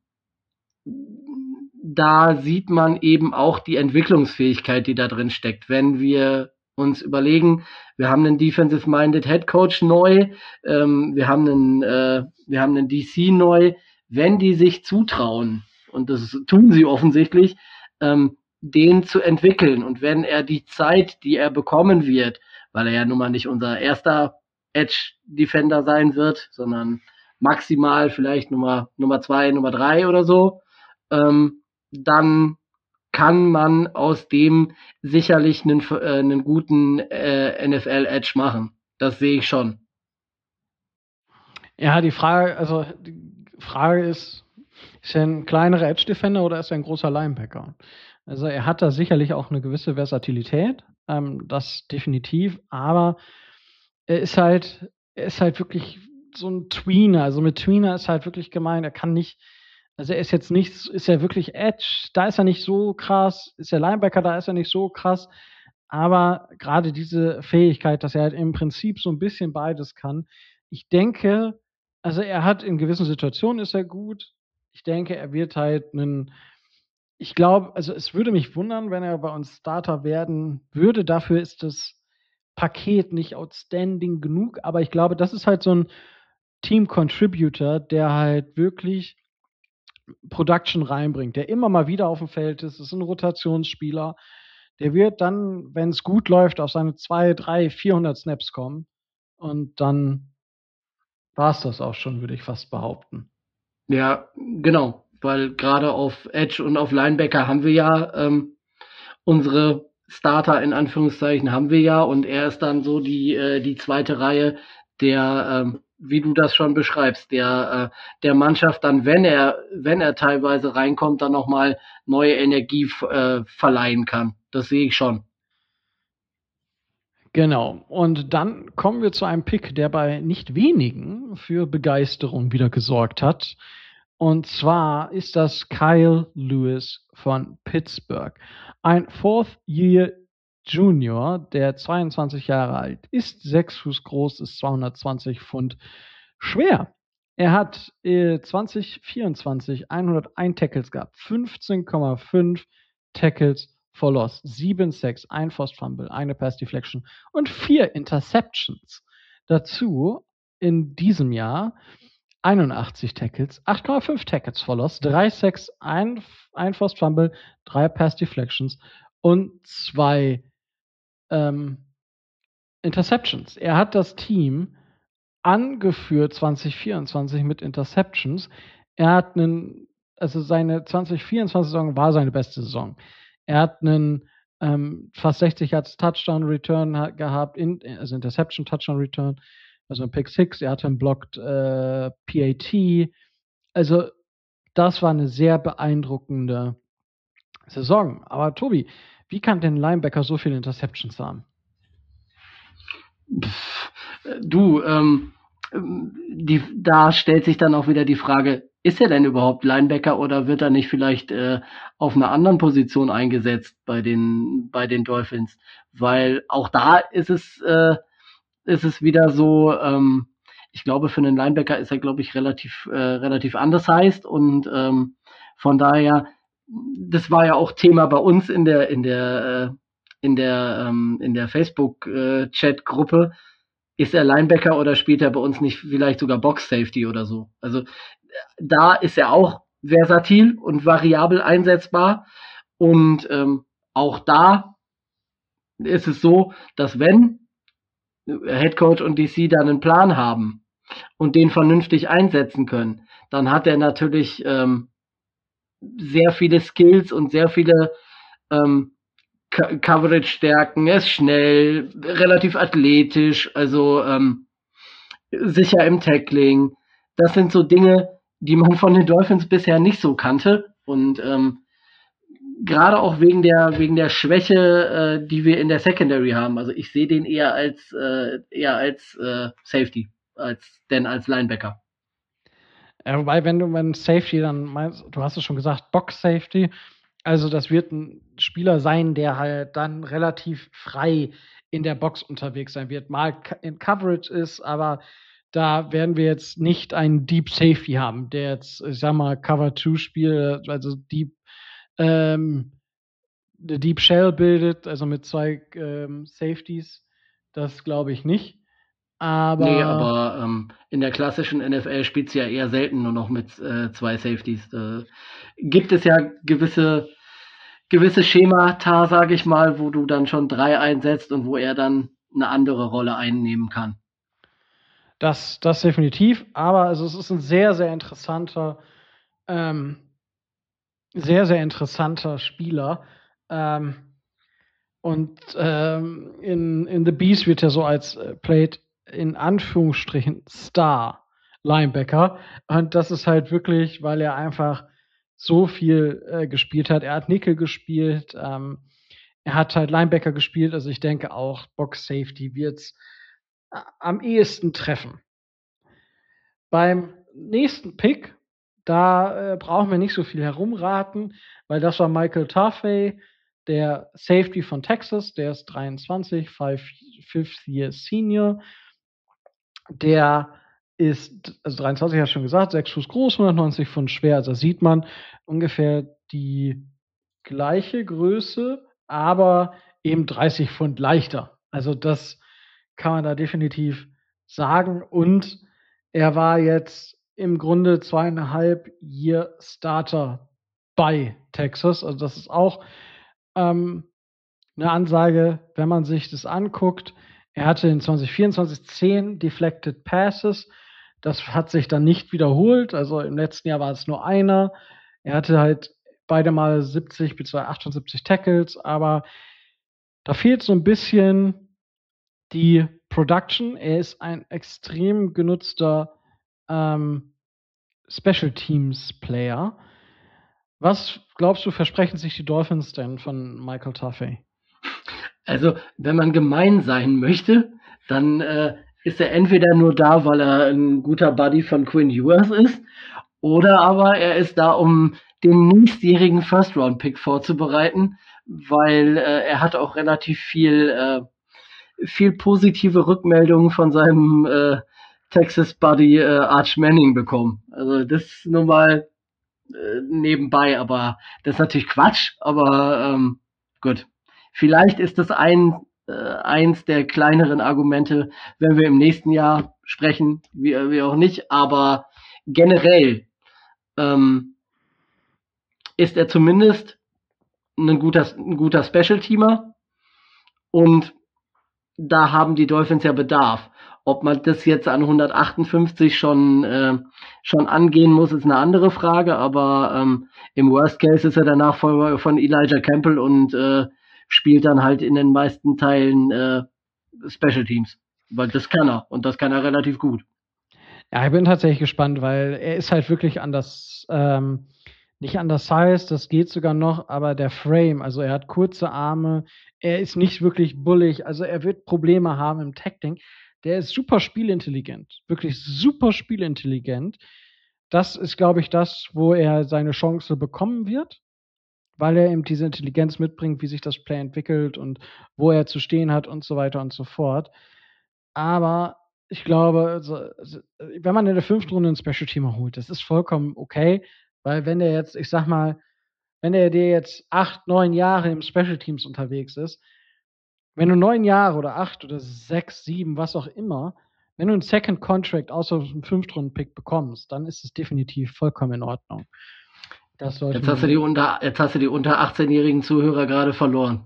da sieht man eben auch die Entwicklungsfähigkeit, die da drin steckt. Wenn wir uns überlegen, wir haben einen Defensive-Minded Head Coach neu, ähm, wir haben einen, äh, wir haben einen D C neu. Wenn die sich zutrauen, und das tun sie offensichtlich, ähm, den zu entwickeln. Und wenn er die Zeit, die er bekommen wird, weil er ja nun mal nicht unser erster Edge-Defender sein wird, sondern maximal vielleicht Nummer, Nummer zwei, Nummer drei oder so, ähm, dann kann man aus dem sicherlich einen, äh, einen guten äh, N F L-Edge machen. Das sehe ich schon. Ja, die Frage, also die Frage ist, ist er ein kleinerer Edge-Defender oder ist er ein großer Linebacker? Also er hat da sicherlich auch eine gewisse Versatilität, ähm, das definitiv, aber er ist halt, er ist halt wirklich so ein Tweener. Also mit Tweener ist halt wirklich gemeint, er kann nicht, also er ist jetzt nicht, ist er wirklich Edge, da ist er nicht so krass, ist er Linebacker, da ist er nicht so krass, aber gerade diese Fähigkeit, dass er halt im Prinzip so ein bisschen beides kann. Ich denke, also er hat in gewissen Situationen ist er gut. Ich denke, er wird halt einen, ich glaube, also es würde mich wundern, wenn er bei uns Starter werden würde. Dafür ist das Paket nicht outstanding genug, aber ich glaube, das ist halt so ein Team-Contributor, der halt wirklich Production reinbringt, der immer mal wieder auf dem Feld ist. Das ist ein Rotationsspieler. Der wird dann, wenn es gut läuft, auf seine zwei, drei, vierhundert Snaps kommen. Und dann war es das auch schon, würde ich fast behaupten. Ja, genau, weil gerade auf Edge und auf Linebacker haben wir ja ähm, unsere Starter in Anführungszeichen haben wir ja und er ist dann so die äh, die zweite Reihe der ähm, wie du das schon beschreibst, der äh, der Mannschaft dann, wenn er wenn er teilweise reinkommt, dann noch mal neue Energie äh, verleihen kann. Das sehe ich schon. Genau. Und dann kommen wir zu einem Pick, der bei nicht wenigen für Begeisterung wieder gesorgt hat. Und zwar ist das Kyle Lewis von Pittsburgh. Ein Fourth-Year Junior, der zweiundzwanzig Jahre alt ist, sechs Fuß groß, ist zweihundertzwanzig Pfund schwer. Er hat äh, zwanzig vierundzwanzig hunderteins Tackles gehabt, fünfzehn Komma fünf Tackles for Loss, sieben Sacks, ein Forced Fumble, eine Pass Deflection und vier Interceptions. Dazu in diesem Jahr einundachtzig Tackles, acht Komma fünf Tackles for Loss, drei Sacks, ein, ein Forced Fumble, drei Pass Deflections und zwei ähm, Interceptions. Er hat das Team angeführt zwanzig vierundzwanzig mit Interceptions. Er hat einen, also seine zwanzig vierundzwanzig-Saison war seine beste Saison. Er hat einen ähm, fast sechzig Yards Touchdown Return ha- gehabt, in, also Interception Touchdown Return, also ein Pick Six. Er hatte einen Blocked äh, P A T. Also das war eine sehr beeindruckende Saison. Aber Tobi, wie kann denn ein Linebacker so viele Interceptions haben? Pff, du, ähm, die, da stellt sich dann auch wieder die Frage, ist er denn überhaupt Linebacker oder wird er nicht vielleicht äh, auf einer anderen Position eingesetzt bei den, bei den Dolphins? Weil auch da ist es, äh, ist es wieder so, ähm, ich glaube, für einen Linebacker ist er, glaube ich, relativ, äh, relativ undersized und ähm, von daher, das war ja auch Thema bei uns in der, in der, äh, in der, ähm, in der Facebook-Chat-Gruppe. ist er Linebacker oder spielt er bei uns nicht vielleicht sogar Box Safety oder so? Also da ist er auch versatil und variabel einsetzbar. Und ähm, auch da ist es so, dass wenn Head Coach und D C dann einen Plan haben und den vernünftig einsetzen können, dann hat er natürlich ähm, sehr viele Skills und sehr viele ähm, Co- Coverage-Stärken. Er ist schnell, relativ athletisch, also ähm, sicher im Tackling. Das sind so Dinge, die man von den Dolphins bisher nicht so kannte. Und ähm, gerade auch wegen der, wegen der Schwäche, äh, die wir in der Secondary haben. Also ich sehe den eher als, äh, eher als äh, Safety, als, denn als Linebacker. Ja, wobei, wenn du wenn Safety dann meinst, du hast es schon gesagt, Box Safety, also das wird ein Spieler sein, der halt dann relativ frei in der Box unterwegs sein wird, mal in Coverage ist, aber da werden wir jetzt nicht einen Deep Safety haben, der jetzt, ich sag mal, Cover zwei spielt, also Deep, ähm, eine Deep Shell bildet, also mit zwei ähm, Safeties. Das glaube ich nicht. Nee, Aber aber ähm, in der klassischen N F L spielt es ja eher selten nur noch mit äh, zwei Safeties. Da gibt es ja gewisse, gewisse Schemata, sage ich mal, wo du dann schon drei einsetzt und wo er dann eine andere Rolle einnehmen kann. das, das definitiv. Aber also es ist ein sehr, sehr interessanter, ähm, sehr, sehr interessanter Spieler. Ähm, und ähm, in, in The Beast wird er so als äh, played in Anführungsstrichen Star Linebacker. Und das ist halt wirklich, weil er einfach so viel äh, gespielt hat. Er hat Nickel gespielt, ähm, er hat halt Linebacker gespielt. Also ich denke auch, Box Safety wird es am ehesten treffen. Beim nächsten Pick, da äh, brauchen wir nicht so viel herumraten, weil das war Michael Taffey, der Safety von Texas, der ist dreiundzwanzig, five, Fifth Year Senior. Der ist, also dreiundzwanzig hast du schon gesagt, sechs Fuß groß, hundertneunzig Pfund schwer. Also da sieht man ungefähr die gleiche Größe, aber eben dreißig Pfund leichter. Also das kann man da definitiv sagen. Und er war jetzt im Grunde zweieinhalb Year Starter bei Texas. Also das ist auch ähm, eine Ansage, wenn man sich das anguckt. Er hatte in zwanzig vierundzwanzig zehn Deflected Passes. Das hat sich dann nicht wiederholt. Also im letzten Jahr war es nur einer. Er hatte halt beide Mal siebzig bzw. achtundsiebzig Tackles, aber da fehlt so ein bisschen die Production. Er ist ein extrem genutzter ähm, Special Teams Player. Was glaubst du, versprechen sich die Dolphins denn von Michael Taffey? Also, wenn man gemein sein möchte, dann äh, ist er entweder nur da, weil er ein guter Buddy von Quinn Ewers ist, oder aber er ist da, um den nächstjährigen First-Round-Pick vorzubereiten, weil äh, er hat auch relativ viel, äh, viel positive Rückmeldungen von seinem äh, Texas Buddy äh, Arch Manning bekommen. Also das nur mal äh, nebenbei, aber das ist natürlich Quatsch, aber ähm, gut. Vielleicht ist das ein, äh, eins der kleineren Argumente, wenn wir im nächsten Jahr sprechen, wie, wie auch nicht, aber generell ähm, ist er zumindest ein guter, ein guter Special-Teamer und da haben die Dolphins ja Bedarf. Ob man das jetzt an hundertachtundfünfzig schon, äh, schon angehen muss, ist eine andere Frage, aber ähm, im Worst Case ist er der Nachfolger von Elijah Campbell und äh, spielt dann halt in den meisten Teilen äh, Special Teams. Weil das kann er und das kann er relativ gut. Ja, ich bin tatsächlich gespannt, weil er ist halt wirklich an das, ähm, nicht an das Size, das geht sogar noch, aber der Frame, also er hat kurze Arme, er ist nicht wirklich bullig, also er wird Probleme haben im Tackling. Der ist super spielintelligent, wirklich super spielintelligent. Das ist, glaube ich, das, wo er seine Chance bekommen wird, weil er eben diese Intelligenz mitbringt, wie sich das Play entwickelt und wo er zu stehen hat und so weiter und so fort. Aber ich glaube, so, so, wenn man in der fünften Runde einen Special Teamer holt, das ist vollkommen okay, weil wenn der jetzt, ich sag mal, wenn der dir jetzt acht, neun Jahre im Special Teams unterwegs ist, wenn du neun Jahre oder acht oder sechs, sieben, was auch immer, wenn du einen Second Contract außer einem Fünftrunden-Pick bekommst, dann ist es definitiv vollkommen in Ordnung. Das sollte Jetzt hast du die unter, jetzt hast du die unter achtzehnjährigen Zuhörer gerade verloren.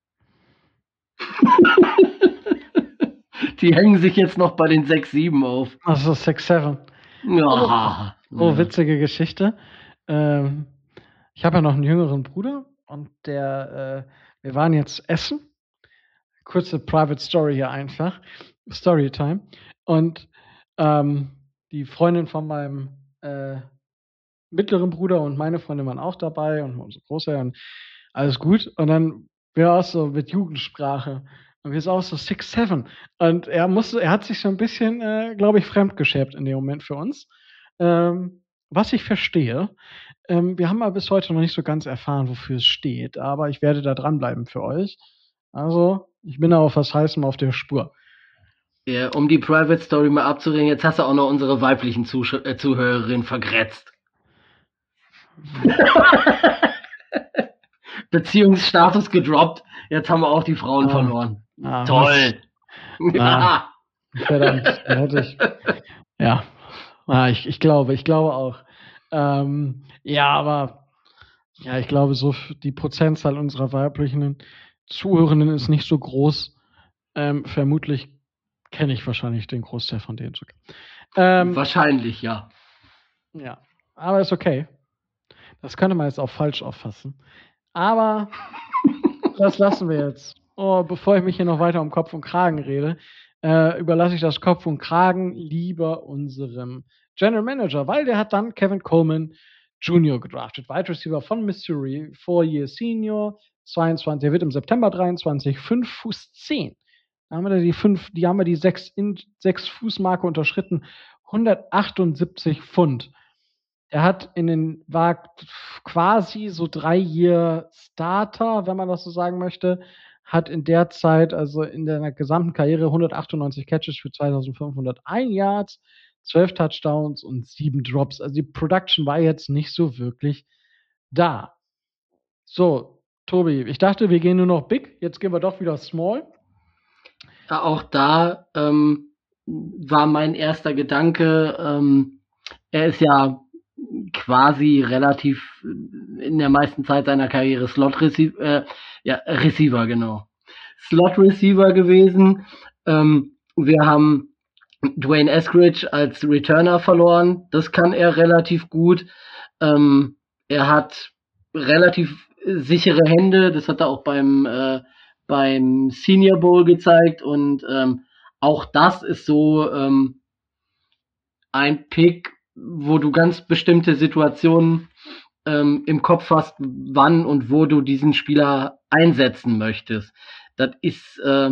Die hängen sich jetzt noch bei den sechs sieben auf. Also sechs sieben. Ja. Oh, oh, witzige Geschichte. Ähm, ich habe ja noch einen jüngeren Bruder und der, äh, wir waren jetzt essen. Kurze Private Story hier einfach. Storytime. Und ähm, die Freundin von meinem äh, mittleren Bruder und meine Freundin waren auch dabei und unsere Großeltern. Alles gut. Und dann wir auch so mit Jugendsprache. Und wir sind auch so six seven. Und er musste, er hat sich so ein bisschen, äh, glaube ich, fremdgeschämt in dem Moment für uns. Ähm, was ich verstehe. Ähm, wir haben aber bis heute noch nicht so ganz erfahren, wofür es steht. Aber ich werde da dranbleiben für euch. Also, ich bin da auf was Heißem auf der Spur. Ja, um die Private Story mal abzureden, jetzt hast du auch noch unsere weiblichen Zusch- äh, Zuhörerinnen vergrätzt. Beziehungsstatus gedroppt. Jetzt haben wir auch die Frauen Ah. verloren. Ah, Toll. Ah. Verdammt, da hätte ich. Ja, ah, ich, ich glaube, ich glaube auch. Ähm, ja, aber ja, ich glaube, so f- die Prozentzahl unserer weiblichen Zuhörenden ist nicht so groß. Ähm, vermutlich kenne ich wahrscheinlich den Großteil von denen sogar. Ähm, Wahrscheinlich, ja. ja, aber ist okay. Das könnte man jetzt auch falsch auffassen. Aber das lassen wir jetzt. Oh, bevor ich mich hier noch weiter um Kopf und Kragen rede, äh, überlasse ich das Kopf und Kragen lieber unserem General Manager, weil der hat dann Kevin Coleman Junior gedraftet. Wide Receiver von Missouri, Four-Year Senior, zweiundzwanzig, der wird im September dreiundzwanzig, fünf Fuß zehn. Da haben wir die fünf, die haben wir die sechs Fuß Marke unterschritten, hundertachtundsiebzig Pfund. Er hat in den, war quasi so drei Year Starter, wenn man das so sagen möchte, hat in der Zeit, also in der gesamten Karriere, hundertachtundneunzig Catches für zweitausendfünfhunderteins Yards, zwölf Touchdowns und sieben Drops. Also die Production war jetzt nicht so wirklich da. So, Tobi, ich dachte, wir gehen nur noch Big, jetzt gehen wir doch wieder Small. Auch da ähm, war mein erster Gedanke, ähm, er ist ja quasi relativ in der meisten Zeit seiner Karriere Slot Receiver, äh, ja, Receiver, genau. Slot Receiver gewesen. Ähm, wir haben Dwayne Eskridge als Returner verloren. Das kann er relativ gut. Ähm, er hat relativ sichere Hände. Das hat er auch beim, äh, beim Senior Bowl gezeigt. Und ähm, auch das ist so ähm, ein Pick, wo du ganz bestimmte Situationen ähm, im Kopf hast, wann und wo du diesen Spieler einsetzen möchtest. Das ist äh,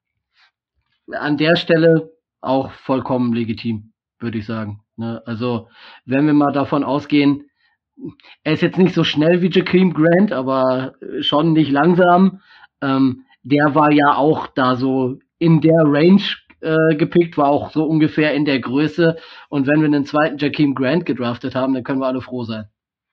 an der Stelle auch vollkommen legitim, würde ich sagen. Ne? Also wenn wir mal davon ausgehen, er ist jetzt nicht so schnell wie Jakeem Grant, aber schon nicht langsam. Ähm, der war ja auch da so in der Range äh, gepickt, war auch so ungefähr in der Größe. Und wenn wir einen zweiten Jakeem Grant gedraftet haben, dann können wir alle froh sein.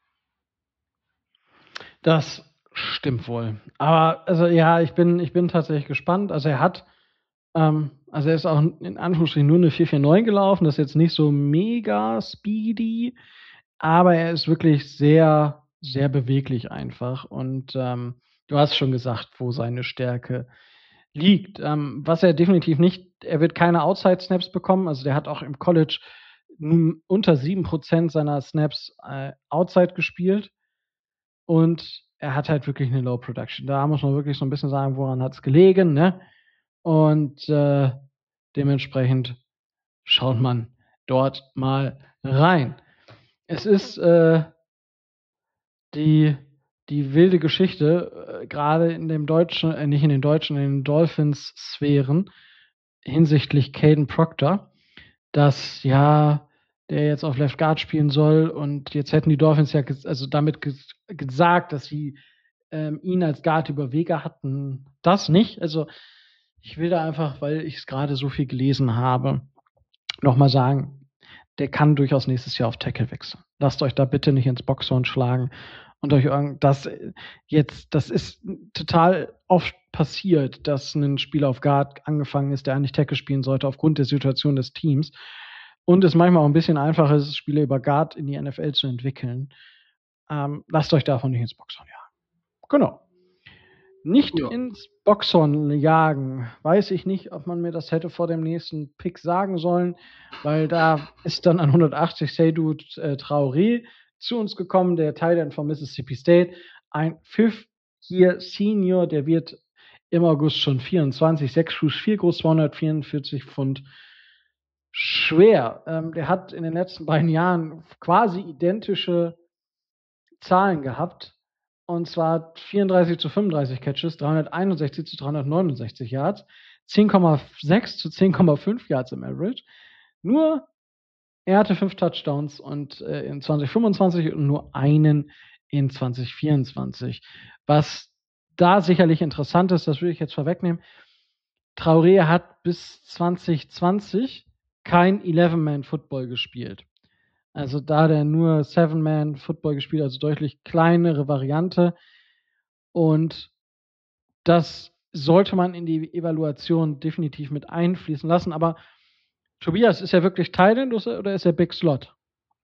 Das stimmt wohl. Aber also ja, ich bin, ich bin tatsächlich gespannt. Also er hat, ähm, also er ist auch in Anführungsstrichen nur eine vier vier neun gelaufen. Das ist jetzt nicht so mega speedy, aber er ist wirklich sehr, sehr beweglich einfach. Und ähm, du hast schon gesagt, wo seine Stärke liegt. Ähm, was er definitiv nicht, er wird keine Outside-Snaps bekommen. Also der hat auch im College nun unter sieben Prozent seiner Snaps äh, Outside gespielt. Und er hat halt wirklich eine Low Production. Da muss man wirklich so ein bisschen sagen, woran hat es gelegen, ne? Und äh, dementsprechend schaut man dort mal rein. Es ist äh, die, die wilde Geschichte, äh, gerade in dem deutschen, äh, nicht in den deutschen, in den Dolphins-Sphären hinsichtlich Caden Proctor, dass ja der jetzt auf Left Guard spielen soll und jetzt hätten die Dolphins ja ges- also damit ges- gesagt, dass sie ähm, ihn als Guard über Vega hatten. Das nicht. Also ich will da einfach, weil ich es gerade so viel gelesen habe, nochmal sagen, der kann durchaus nächstes Jahr auf Tackle wechseln. Lasst euch da bitte nicht ins Boxhorn schlagen und euch irgend das jetzt, das ist total oft passiert, dass ein Spieler auf Guard angefangen ist, der eigentlich Tackle spielen sollte, aufgrund der Situation des Teams. Und es manchmal auch ein bisschen einfacher ist, Spieler über Guard in die N F L zu entwickeln. Ähm, lasst euch davon nicht ins Boxhorn jagen. Genau. Nicht ja. ins Boxhorn jagen. Weiß ich nicht, ob man mir das hätte vor dem nächsten Pick sagen sollen, weil da ist dann an hundertachtzig Seydou äh, Traoré zu uns gekommen, der Tight End von Mississippi State. Ein Fifth-Year-Senior, der wird im August schon vierundzwanzig, sechs Fuß vier groß, zweihundertvierundvierzig Pfund schwer. Ähm, der hat in den letzten beiden Jahren quasi identische Zahlen gehabt. Und zwar vierunddreißig zu fünfunddreißig Catches, dreihunderteinundsechzig zu dreihundertneunundsechzig Yards, zehn Komma sechs zu zehn Komma fünf Yards im Average. Nur er hatte fünf Touchdowns und äh, in zwanzig fünfundzwanzig und nur einen in zwanzig vierundzwanzig. Was da sicherlich interessant ist, das würde ich jetzt vorwegnehmen. Traoré hat bis zwanzig zwanzig kein Eleven-Man-Football gespielt. Also da der nur Seven-Man-Football gespielt, also deutlich kleinere Variante. Und das sollte man in die Evaluation definitiv mit einfließen lassen. Aber Tobias, ist er wirklich Tight End oder ist er Big Slot?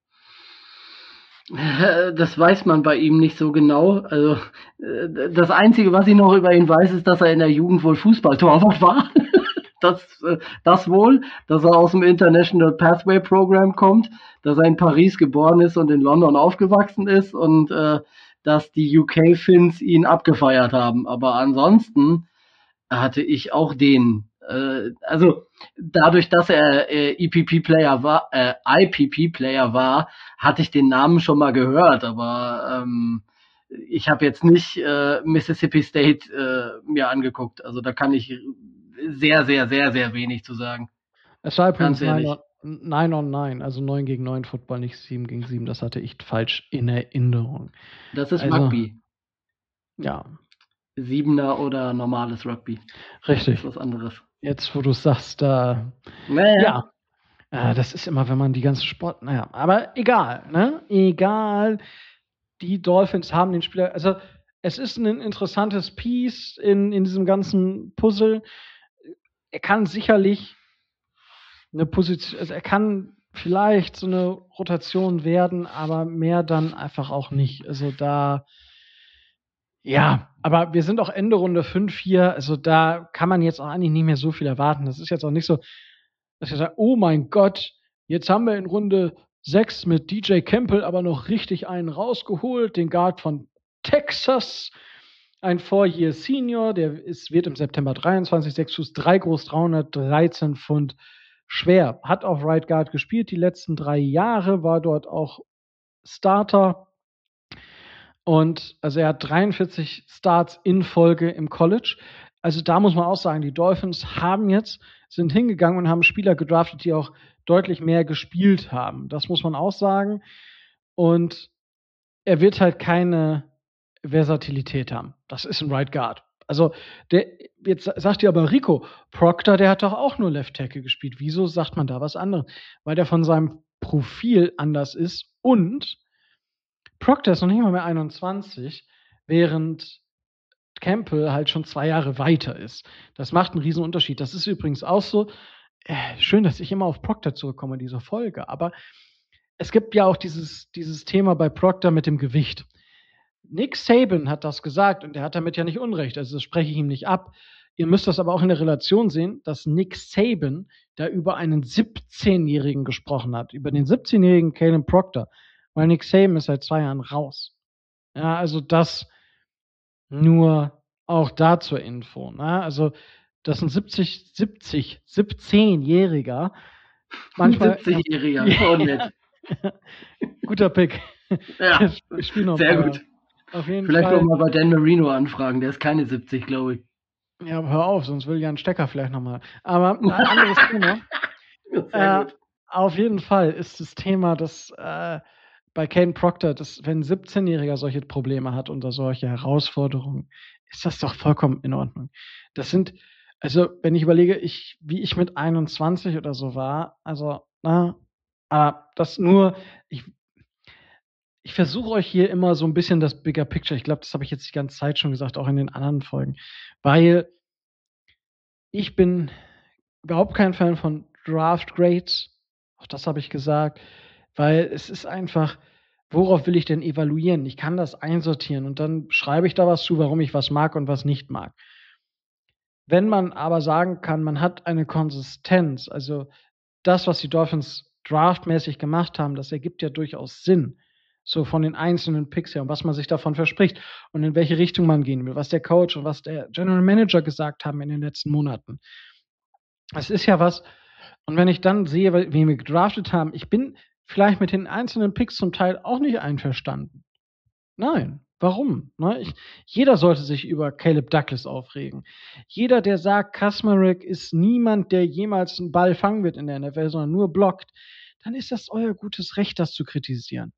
Das weiß man bei ihm nicht so genau. Also das Einzige, was ich noch über ihn weiß, ist, dass er in der Jugend wohl Fußballtorwart war. Das, das wohl, dass er aus dem International Pathway Program kommt, dass er in Paris geboren ist und in London aufgewachsen ist und äh, dass die U K-Fins ihn abgefeiert haben. Aber ansonsten hatte ich auch den, äh, also dadurch, dass er äh, E P P-Player war, äh, I P P-Player war, hatte ich den Namen schon mal gehört, aber ähm, ich habe jetzt nicht äh, Mississippi State äh, mir angeguckt. Also da kann ich sehr, sehr, sehr, sehr wenig zu sagen. Es war übrigens neun on neun, also neun gegen neun Football, nicht sieben gegen sieben. Das hatte ich falsch in Erinnerung. Das ist also, Rugby. Ja. Siebener oder normales Rugby. Richtig. Das ist was anderes. Jetzt, wo du sagst, da. Naja. Ja. Äh, das ist immer, wenn man die ganzen Sport. Naja, aber egal, ne? Egal. Die Dolphins haben den Spieler. Also, es ist ein interessantes Piece in, in diesem ganzen Puzzle. Er kann sicherlich eine Position, also er kann vielleicht so eine Rotation werden, aber mehr dann einfach auch nicht. Also da, ja, aber wir sind auch Ende Runde fünf hier, also da kann man jetzt auch eigentlich nicht mehr so viel erwarten. Das ist jetzt auch nicht so, dass wir sagen, oh mein Gott, jetzt haben wir in Runde sechs mit D J Campbell aber noch richtig einen rausgeholt, den Guard von Texas. Ein Four-Year-Senior, der ist, wird im September dreiundzwanzig, sechs Fuß drei groß, dreihundertdreizehn Pfund schwer. Hat auf Right Guard gespielt die letzten drei Jahre, war dort auch Starter. Und also er hat dreiundvierzig Starts in Folge im College. Also da muss man auch sagen, die Dolphins haben jetzt, sind hingegangen und haben Spieler gedraftet, die auch deutlich mehr gespielt haben. Das muss man auch sagen. Und er wird halt keine Versatilität haben. Das ist ein Right Guard. Also, der, jetzt sagt ihr aber Rico, Proctor, der hat doch auch nur Left Tackle gespielt. Wieso sagt man da was anderes? Weil der von seinem Profil anders ist und Proctor ist noch nicht mal mehr einundzwanzig, während Campbell halt schon zwei Jahre weiter ist. Das macht einen riesen Unterschied. Das ist übrigens auch so, äh, schön, dass ich immer auf Proctor zurückkomme in dieser Folge, aber es gibt ja auch dieses, dieses Thema bei Proctor mit dem Gewicht. Nick Saban hat das gesagt und er hat damit ja nicht Unrecht, also das spreche ich ihm nicht ab. Ihr müsst das aber auch in der Relation sehen, dass Nick Saban da über einen siebzehnjährigen gesprochen hat, über den siebzehnjährigen Caleb Proctor, weil Nick Saban ist seit zwei Jahren raus. Ja, also das nur auch da zur Info. Ne? Also das sind siebzig, siebzig, siebzehnjähriger. Manchmal, siebzigjähriger, ja. Oh, nett. Guter Pick. Ja, sehr gut. Auf jeden vielleicht Fall. noch mal bei Dan Marino anfragen, der ist keine siebzig, glaube ich. Ja, aber hör auf, sonst will Jan Stecker vielleicht nochmal. Aber ein anderes Thema. Sehr äh, gut. Auf jeden Fall ist das Thema, dass äh, bei Kane Proctor, dass, wenn ein siebzehnjähriger solche Probleme hat oder solche Herausforderungen, ist das doch vollkommen in Ordnung. Das sind, also wenn ich überlege, ich, wie ich mit einundzwanzig oder so war, also, na, aber das nur, ich, ich versuche euch hier immer so ein bisschen das Bigger Picture, ich glaube, das habe ich jetzt die ganze Zeit schon gesagt, auch in den anderen Folgen, weil ich bin überhaupt kein Fan von Draft Grades. Auch das habe ich gesagt, weil es ist einfach, worauf will ich denn evaluieren? Ich kann das einsortieren und dann schreibe ich da was zu, warum ich was mag und was nicht mag. Wenn man aber sagen kann, man hat eine Konsistenz, also das, was die Dolphins draftmäßig gemacht haben, das ergibt ja durchaus Sinn, so von den einzelnen Picks her und was man sich davon verspricht und in welche Richtung man gehen will, was der Coach und was der General Manager gesagt haben in den letzten Monaten. Es ist ja was, und wenn ich dann sehe, we- wen wir gedraftet haben, ich bin vielleicht mit den einzelnen Picks zum Teil auch nicht einverstanden. Nein, warum? Ne? Ich, jeder sollte sich über Caleb Douglas aufregen. Jeder, der sagt, Kasmarek ist niemand, der jemals einen Ball fangen wird in der N F L, sondern nur blockt, dann ist das euer gutes Recht, das zu kritisieren.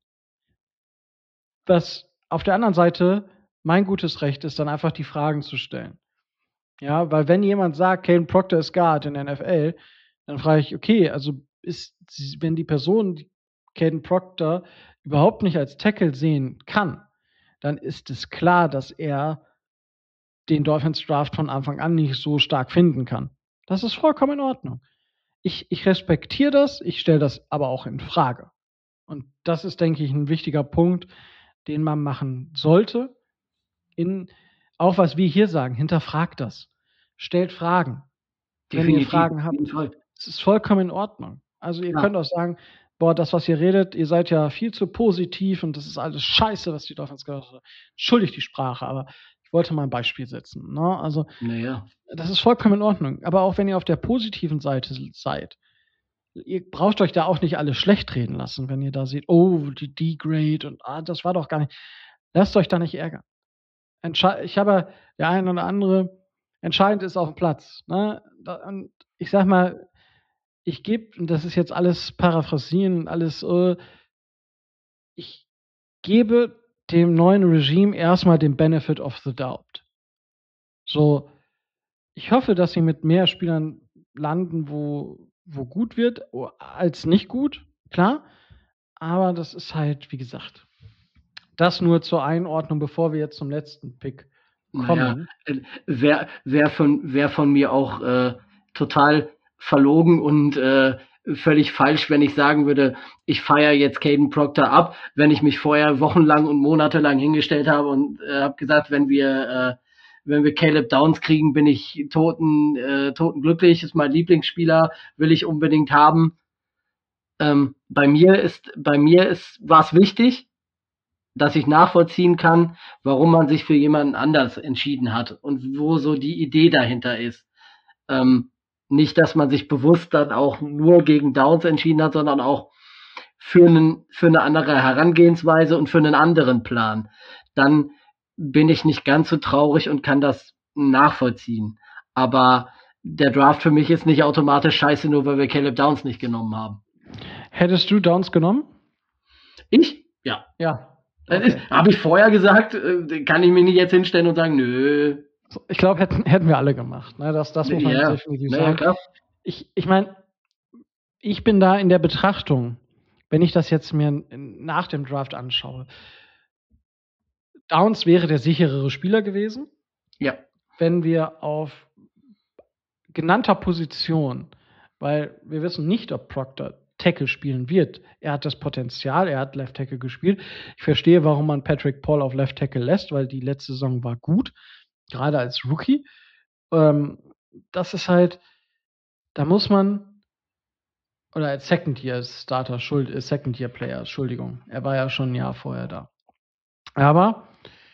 Was auf der anderen Seite mein gutes Recht ist, dann einfach die Fragen zu stellen. Ja, weil wenn jemand sagt, Caden Proctor ist Guard in der N F L, dann frage ich, okay, also ist, wenn die Person die Caden Proctor überhaupt nicht als Tackle sehen kann, dann ist es klar, dass er den Dolphins Draft von Anfang an nicht so stark finden kann. Das ist vollkommen in Ordnung. Ich, ich respektiere das, ich stelle das aber auch in Frage. Und das ist, denke ich, ein wichtiger Punkt, den man machen sollte. In, auch was wir hier sagen, hinterfragt das. Stellt Fragen. Wenn ihr Definitiv, Fragen auf habt, jeden Fall. es ist vollkommen in Ordnung. Also ihr Ja. könnt auch sagen, boah, das, was ihr redet, ihr seid ja viel zu positiv und das ist alles scheiße, was die Dolphins gemacht haben. Entschuldigt die Sprache, aber ich wollte mal ein Beispiel setzen. Ne? Also Naja. das ist vollkommen in Ordnung. Aber auch wenn ihr auf der positiven Seite seid, ihr braucht euch da auch nicht alles schlecht reden lassen, wenn ihr da seht, oh, die D-Grade und ah, das war doch gar nicht. Lasst euch da nicht ärgern. Entsche ich habe der eine oder andere, entscheidend ist auf dem Platz. Ne? Da, und ich sag mal, ich gebe, und das ist jetzt alles paraphrasieren, alles, äh, ich gebe dem neuen Regime erstmal den Benefit of the Doubt. So, ich hoffe, dass sie mit mehr Spielern landen, wo, wo gut wird, als nicht gut, klar. Aber das ist halt, wie gesagt, das nur zur Einordnung, bevor wir jetzt zum letzten Pick kommen. Naja, wäre wär von, wär von mir auch äh, total verlogen und äh, völlig falsch, wenn ich sagen würde, ich feiere jetzt Caden Proctor ab, wenn ich mich vorher wochenlang und monatelang hingestellt habe und äh, habe gesagt, wenn wir äh, wenn wir Caleb Downs kriegen, bin ich toten äh, totenglücklich, ist mein Lieblingsspieler, will ich unbedingt haben. Ähm, bei mir ist bei mir ist war es wichtig, dass ich nachvollziehen kann, warum man sich für jemanden anders entschieden hat und wo so die Idee dahinter ist. Ähm, nicht, dass man sich bewusst dann auch nur gegen Downs entschieden hat, sondern auch für, einen, für eine andere Herangehensweise und für einen anderen Plan. Dann bin ich nicht ganz so traurig und kann das nachvollziehen. Aber der Draft für mich ist nicht automatisch scheiße, nur weil wir Caleb Downs nicht genommen haben. Hättest du Downs genommen? Ich? Ja. Ja. Okay. Habe ich vorher gesagt, kann ich mich nicht jetzt hinstellen und sagen, nö. Ich glaube, hätten, hätten wir alle gemacht. Ne? Das, das muss man ja. definitiv naja, sagen. Klar. Ich, ich meine, ich bin da in der Betrachtung, wenn ich das jetzt mir nach dem Draft anschaue. Downs wäre der sicherere Spieler gewesen. Ja. Wenn wir auf genannter Position, weil wir wissen nicht, ob Proctor Tackle spielen wird. Er hat das Potenzial, er hat Left Tackle gespielt. Ich verstehe, warum man Patrick Paul auf Left Tackle lässt, weil die letzte Saison war gut, gerade als Rookie. Ähm, das ist halt, da muss man, oder als Second Year Starter, Schuld, äh, Second Year Player, Entschuldigung, er war ja schon ein Jahr vorher da. Aber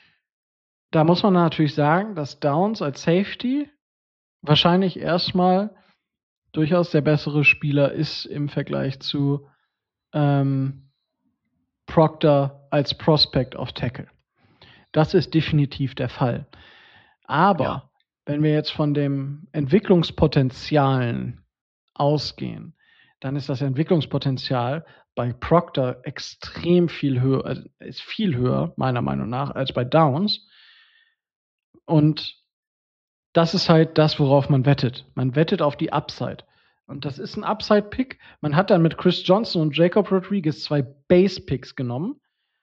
da muss man natürlich sagen, dass Downs als Safety wahrscheinlich erstmal durchaus der bessere Spieler ist im Vergleich zu ähm, Proctor als Prospect auf Tackle. Das ist definitiv der Fall. Aber ja. wenn wir jetzt von dem Entwicklungspotenzialen ausgehen, dann ist das Entwicklungspotenzial bei Proctor extrem viel höher, also ist viel höher, meiner Meinung nach, als bei Downs. Und das ist halt das, worauf man wettet. Man wettet auf die Upside. Und das ist ein Upside-Pick. Man hat dann mit Chris Johnson und Jacob Rodriguez zwei Base-Picks genommen.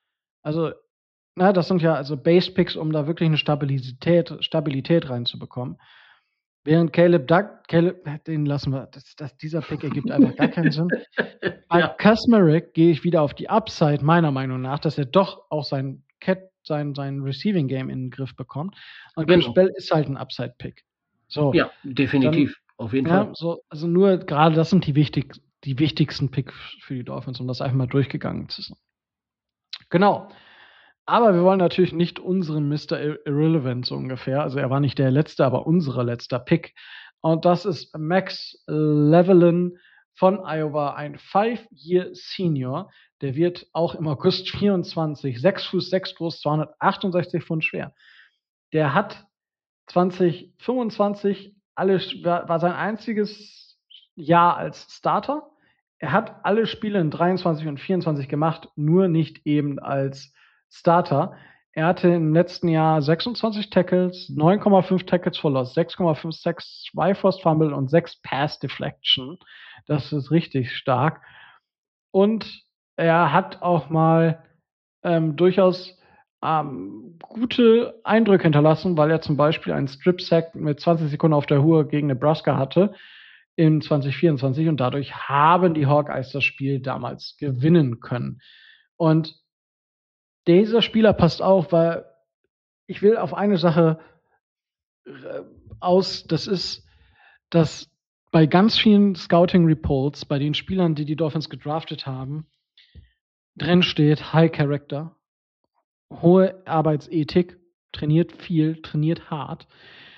Also, na, das sind ja also Base-Picks, um da wirklich eine Stabilität Stabilität reinzubekommen. Während Caleb Doug Caleb den lassen wir, das das dieser Pick ergibt einfach gar keinen Sinn. Bei Ja. Kaczmarek gehe ich wieder auf die Upside meiner Meinung nach, dass er doch auch sein Cat sein sein Receiving Game in den Griff bekommt. Und Chris Genau. Bell ist halt 'n Upside-Pick. So, Ja, dann definitiv. Auf jeden ja, Fall. so also nur gerade das sind die wichtig die wichtigsten Picks für die Dolphins, um das einfach mal durchgegangen zu sein. Genau. Aber wir wollen natürlich nicht unseren Mister Ir Irrelevant so ungefähr. Also, er war nicht der Letzte, aber unser letzter Pick. Und das ist Max Levelin von Iowa, ein Five-Year-Senior. Der wird auch im August vierundzwanzig, sechs Fuß sechs groß, zweihundertachtundsechzig Pfund schwer. Der hat zwanzig fünfundzwanzig alle war war sein einziges Jahr als Starter. Er hat alle Spiele in dreiundzwanzig und vierundzwanzig gemacht, nur nicht eben als Starter. Er hatte im letzten Jahr sechsundzwanzig Tackles, neun Komma fünf Tackles for Loss, sechs Komma fünf Sacks, zwei Forced Fumble und sechs Pass Deflection. Das ist richtig stark. Und er hat auch mal ähm, durchaus ähm, gute Eindrücke hinterlassen, weil er zum Beispiel einen Strip-Sack mit zwanzig Sekunden auf der Uhr gegen Nebraska hatte in zwanzig vierundzwanzig und dadurch haben die Hawkeyes das Spiel damals gewinnen können. Und dieser Spieler passt auf, weil ich will auf eine Sache äh, aus, das ist, dass bei ganz vielen Scouting Reports, bei den Spielern, die die Dolphins gedraftet haben, drin steht High Character, hohe Arbeitsethik, trainiert viel, trainiert hart.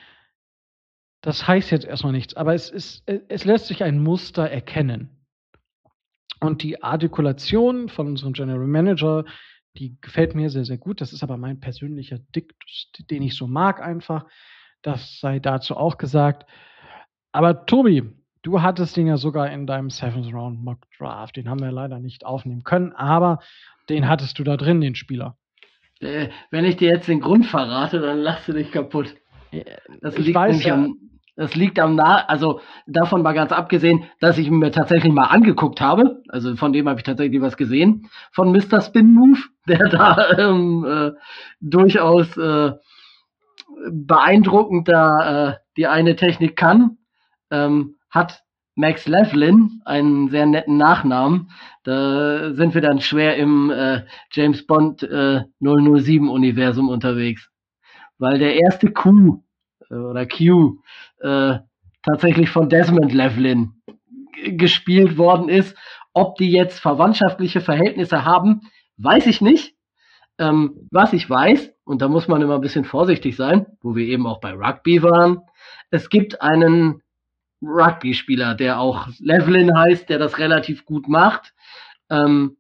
Das heißt jetzt erstmal nichts, aber es ist, es lässt sich ein Muster erkennen. Und die Artikulation von unserem General Manager, die gefällt mir sehr, sehr gut. Das ist aber mein persönlicher Diktus, den ich so mag einfach. Das sei dazu auch gesagt. Aber Tobi, du hattest den ja sogar in deinem Seventh Round Mock Draft. Den haben wir leider nicht aufnehmen können, aber den hattest du da drin, den Spieler. Äh, wenn ich dir jetzt den Grund verrate, dann lachst du dich kaputt. Das Ich liegt weiß nämlich ja, am, das liegt am nah, also davon mal ganz abgesehen, dass ich ihn mir tatsächlich mal angeguckt habe. Also von dem habe ich tatsächlich was gesehen. Von Mister Spin Move, der da ähm, äh, durchaus äh, beeindruckend da äh, die eine Technik kann, ähm, hat Max Levlin einen sehr netten Nachnamen. Da sind wir dann schwer im äh, James Bond äh, null null sieben Universum unterwegs. Weil der erste Q äh, oder Q äh, tatsächlich von Desmond Levlin g- gespielt worden ist. Ob die jetzt verwandtschaftliche Verhältnisse haben, weiß ich nicht. Ähm, was ich weiß, und da muss man immer ein bisschen vorsichtig sein, wo wir eben auch bei Rugby waren, es gibt einen Rugby-Spieler, der auch Levlin heißt, der das relativ gut macht. Ähm,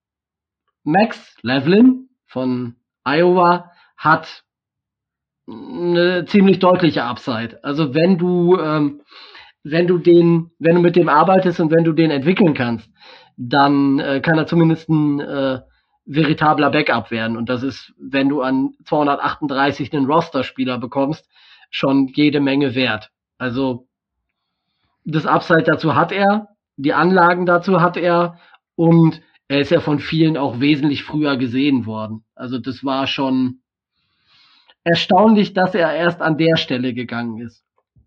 Max Levlin von Iowa hat eine ziemlich deutliche Upside. Also wenn du, ähm, wenn du den, wenn du mit dem arbeitest und wenn du den entwickeln kannst, dann äh, kann er zumindest ein äh, veritabler Backup werden. Und das ist, wenn du an zweihundertachtunddreißig einen Roster-Spieler bekommst, schon jede Menge wert. Also das Upside dazu hat er, die Anlagen dazu hat er und er ist ja von vielen auch wesentlich früher gesehen worden. Also das war schon erstaunlich, dass er erst an der Stelle gegangen ist.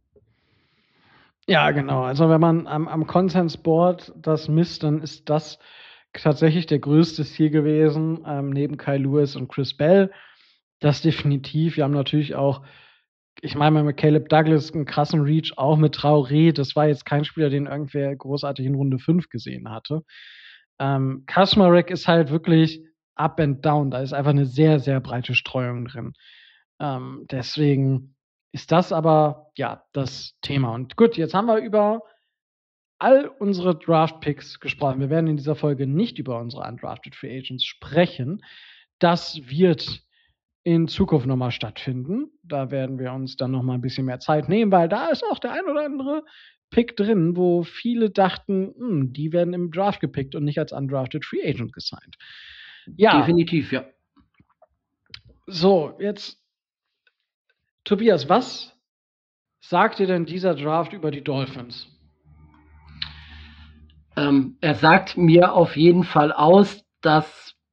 ja, genau. Also wenn man am, am Consens Board das misst, dann ist das tatsächlich der größte Ziel gewesen, ähm, neben Kyle Lewis und Chris Bell. Das definitiv. Wir haben natürlich auch, ich meine, mit Caleb Douglas einen krassen Reach, auch mit Traoré. Das war jetzt kein Spieler, den irgendwer großartig in Runde fünf gesehen hatte. Ähm, Kaczmarek ist halt wirklich up and down. Da ist einfach eine sehr, sehr breite Streuung drin. Ähm, deswegen ist das aber, ja, das Thema. Und gut, jetzt haben wir über all unsere Draft-Picks gesprochen. Wir werden in dieser Folge nicht über unsere Undrafted Free Agents sprechen. Das wird in Zukunft nochmal stattfinden. Da werden wir uns dann nochmal ein bisschen mehr Zeit nehmen, weil da ist auch der ein oder andere Pick drin, wo viele dachten, hm, die werden im Draft gepickt und nicht als Undrafted Free Agent gesigned. Ja. Definitiv, ja. So, jetzt Tobias, was sagt dir denn dieser Draft über die Dolphins? Ähm, er sagt mir auf jeden Fall aus, dass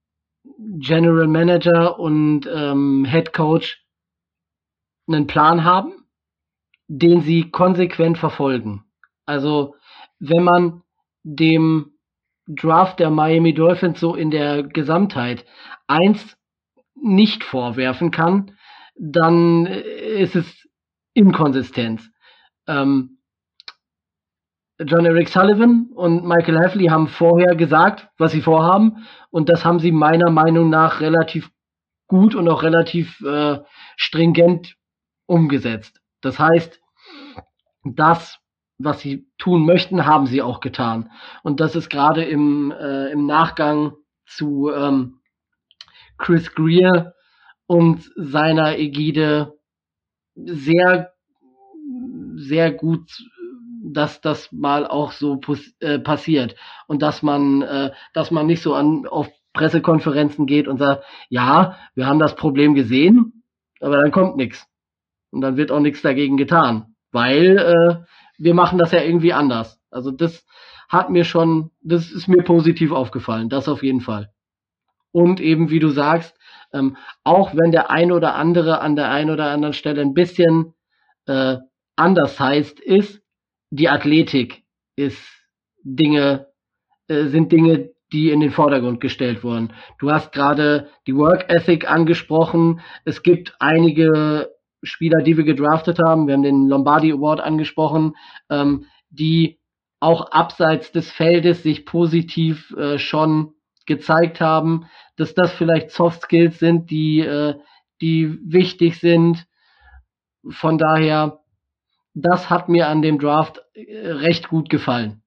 General Manager und ähm, Head Coach einen Plan haben, den sie konsequent verfolgen. Also wenn man dem Draft der Miami Dolphins so in der Gesamtheit eins nicht vorwerfen kann, dann ist es Inkonsistenz. Ähm, John Eric Sullivan und Michael Hafley haben vorher gesagt, was sie vorhaben, und das haben sie meiner Meinung nach relativ gut und auch relativ äh, stringent umgesetzt. Das heißt, das, was sie tun möchten, haben sie auch getan. Und das ist gerade im, äh, im Nachgang zu ähm, Chris Greer und seiner Ägide sehr, sehr gut, dass das mal auch so äh, passiert und dass man, äh, dass man nicht so an auf Pressekonferenzen geht und sagt, ja, wir haben das Problem gesehen, aber dann kommt nichts und dann wird auch nichts dagegen getan, weil äh, wir machen das ja irgendwie anders. Also das hat mir schon, das ist mir positiv aufgefallen, das auf jeden Fall. Und eben, wie du sagst, ähm, auch wenn der ein oder andere an der einen oder anderen Stelle ein bisschen äh, anders heißt, ist, die Athletik ist Dinge, äh, sind Dinge, die in den Vordergrund gestellt wurden. Du hast gerade die Work Ethic angesprochen. Es gibt einige Spieler, die wir gedraftet haben. Wir haben den Lombardi Award angesprochen, ähm, die auch abseits des Feldes sich positiv äh, schon gezeigt haben, dass das vielleicht Soft Skills sind, die, äh, die wichtig sind. Von daher, das hat mir an dem Draft äh, recht gut gefallen.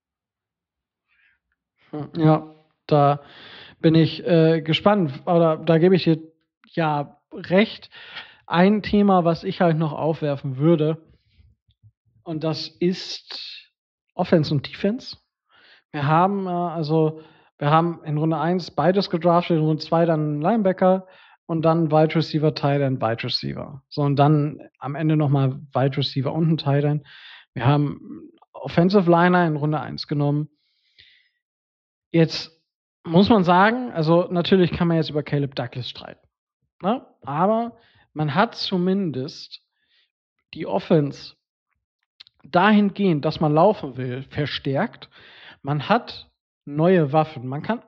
Ja, da bin ich äh, gespannt. Oder da gebe ich dir ja recht. Ein Thema, was ich halt noch aufwerfen würde, und das ist Offense und Defense. Wir haben äh, also wir haben in Runde eins beides gedraftet, in Runde zwei dann Linebacker und dann Wide Receiver, Tight End, Wide Receiver. So, und dann am Ende nochmal Wide Receiver und ein Tight End. Wir haben Offensive Liner in Runde eins genommen. Jetzt muss man sagen, also natürlich kann man jetzt über Caleb Douglas streiten, ne? Aber man hat zumindest die Offense dahingehend, dass man laufen will, verstärkt. Man hat neue Waffen. Man kann,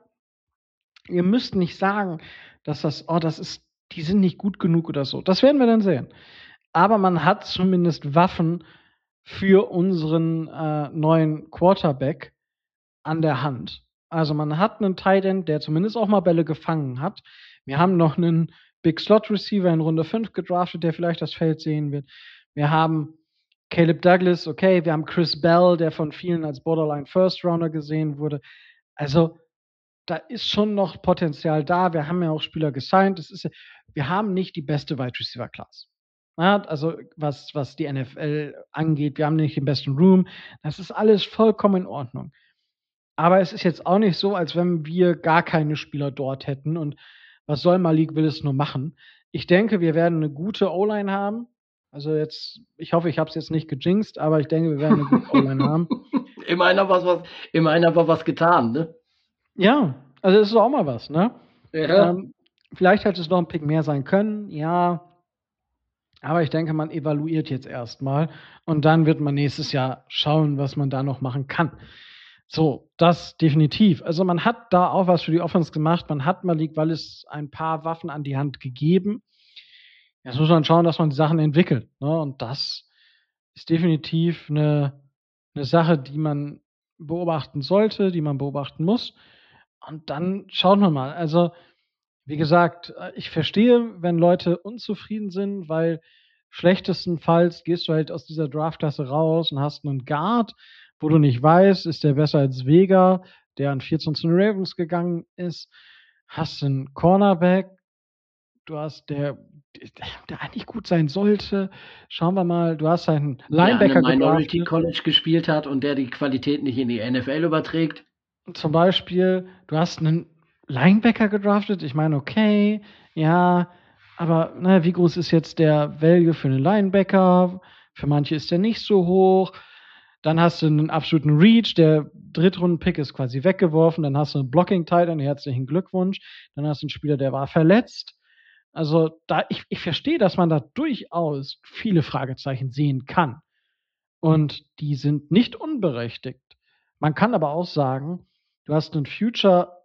ihr müsst nicht sagen, dass das, oh, das ist, die sind nicht gut genug oder so. Das werden wir dann sehen. Aber man hat zumindest Waffen für unseren äh, neuen Quarterback an der Hand. Also man hat einen Tight End, der zumindest auch mal Bälle gefangen hat. Wir haben noch einen Big Slot Receiver in Runde fünf gedraftet, der vielleicht das Feld sehen wird. Wir haben Caleb Douglas, okay, wir haben Chris Bell, der von vielen als Borderline First Rounder gesehen wurde. Also da ist schon noch Potenzial da. Wir haben ja auch Spieler gesigned. Das ist ja, wir haben nicht die beste Wide Receiver Class. Ja, also was, was die N F L angeht, wir haben nicht den besten Room. Das ist alles vollkommen in Ordnung. Aber es ist jetzt auch nicht so, als wenn wir gar keine Spieler dort hätten. Und was soll Malik Willis nur machen? Ich denke, wir werden eine gute O-Line haben. Also jetzt, ich hoffe, ich habe es jetzt nicht gejinxt, aber ich denke, wir werden eine gute O-Line haben. Immerhin hat was, was, immerhin hat was getan, ne? Ja, also das ist auch mal was, ne? Ja. Ähm, vielleicht hätte es noch ein Pick mehr sein können, ja. Aber ich denke, man evaluiert jetzt erstmal und dann wird man nächstes Jahr schauen, was man da noch machen kann. So, das definitiv. Also man hat da auch was für die Offense gemacht. Man hat Malik Willis ein paar Waffen an die Hand gegeben. Jetzt muss man schauen, dass man die Sachen entwickelt. Ne? Und das ist definitiv eine, eine Sache, die man beobachten sollte, die man beobachten muss. Und dann schaut man mal. Also, wie gesagt, ich verstehe, wenn Leute unzufrieden sind, weil schlechtestenfalls gehst du halt aus dieser Draftklasse raus und hast einen Guard, wo du nicht weißt, ist der besser als Vega, der an vierzehn zu den Ravens gegangen ist. Hast einen Cornerback, du hast der, der eigentlich gut sein sollte. Schauen wir mal, du hast einen Linebacker, der an Minority College gespielt hat und der die Qualität nicht in die N F L überträgt. Zum Beispiel, du hast einen Linebacker gedraftet. Ich meine, okay, ja, aber ne, wie groß ist jetzt der Value für einen Linebacker? Für manche ist der nicht so hoch. Dann hast du einen absoluten Reach, der Drittrunden-Pick ist quasi weggeworfen. Dann hast du einen Blocking-Tight End, herzlichen Glückwunsch. Dann hast du einen Spieler, der war verletzt. Also da, ich, ich verstehe, dass man da durchaus viele Fragezeichen sehen kann. Und die sind nicht unberechtigt. Man kann aber auch sagen, du hast einen Future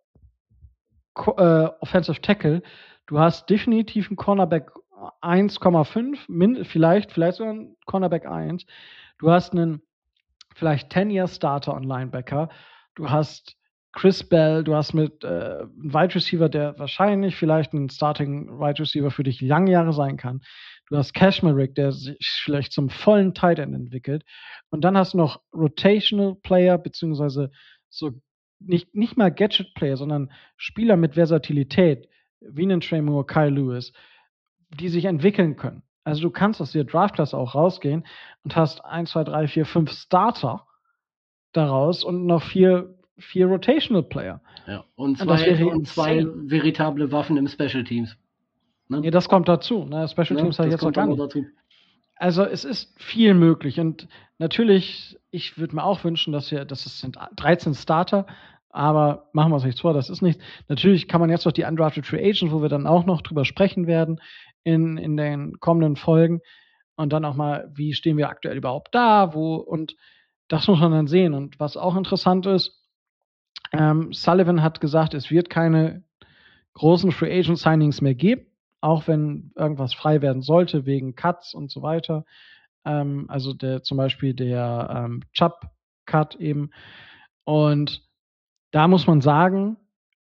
äh, Offensive Tackle, du hast definitiv einen Cornerback eins Komma fünf, vielleicht, vielleicht sogar einen Cornerback eins. Du hast einen vielleicht Ten-Year-Starter und Linebacker. Du hast Chris Bell, du hast mit äh, einem Wide Receiver, der wahrscheinlich vielleicht ein Starting Wide Receiver für dich lange Jahre sein kann. Du hast Cashmerick, der sich vielleicht zum vollen Tight End entwickelt. Und dann hast du noch Rotational Player, beziehungsweise so nicht, nicht mal Gadget Player, sondern Spieler mit Versatilität, wie einen Trey Moore, Kyle Lewis, die sich entwickeln können. Also du kannst aus der Draftklasse auch rausgehen und hast eins, zwei, drei, vier, fünf Starter daraus und noch vier, vier Rotational Player. Ja, und zwei, und, und zwei veritable Waffen im Special Teams. Ne? Nee, das kommt dazu. Ne? Special ja, Teams hat jetzt noch gar nicht. Dazu. Also es ist viel möglich und natürlich, ich würde mir auch wünschen, dass wir, das sind dreizehn Starter, aber machen wir uns nichts vor, das ist nichts. Natürlich kann man jetzt noch die Undrafted Free Agents, wo wir dann auch noch drüber sprechen werden in, in den kommenden Folgen und dann auch mal, wie stehen wir aktuell überhaupt da, wo und das muss man dann sehen. Und was auch interessant ist, ähm, Sullivan hat gesagt, es wird keine großen Free Agent Signings mehr geben, auch wenn irgendwas frei werden sollte, wegen Cuts und so weiter. Ähm, also der, zum Beispiel der ähm, Chubb-Cut eben. Und da muss man sagen,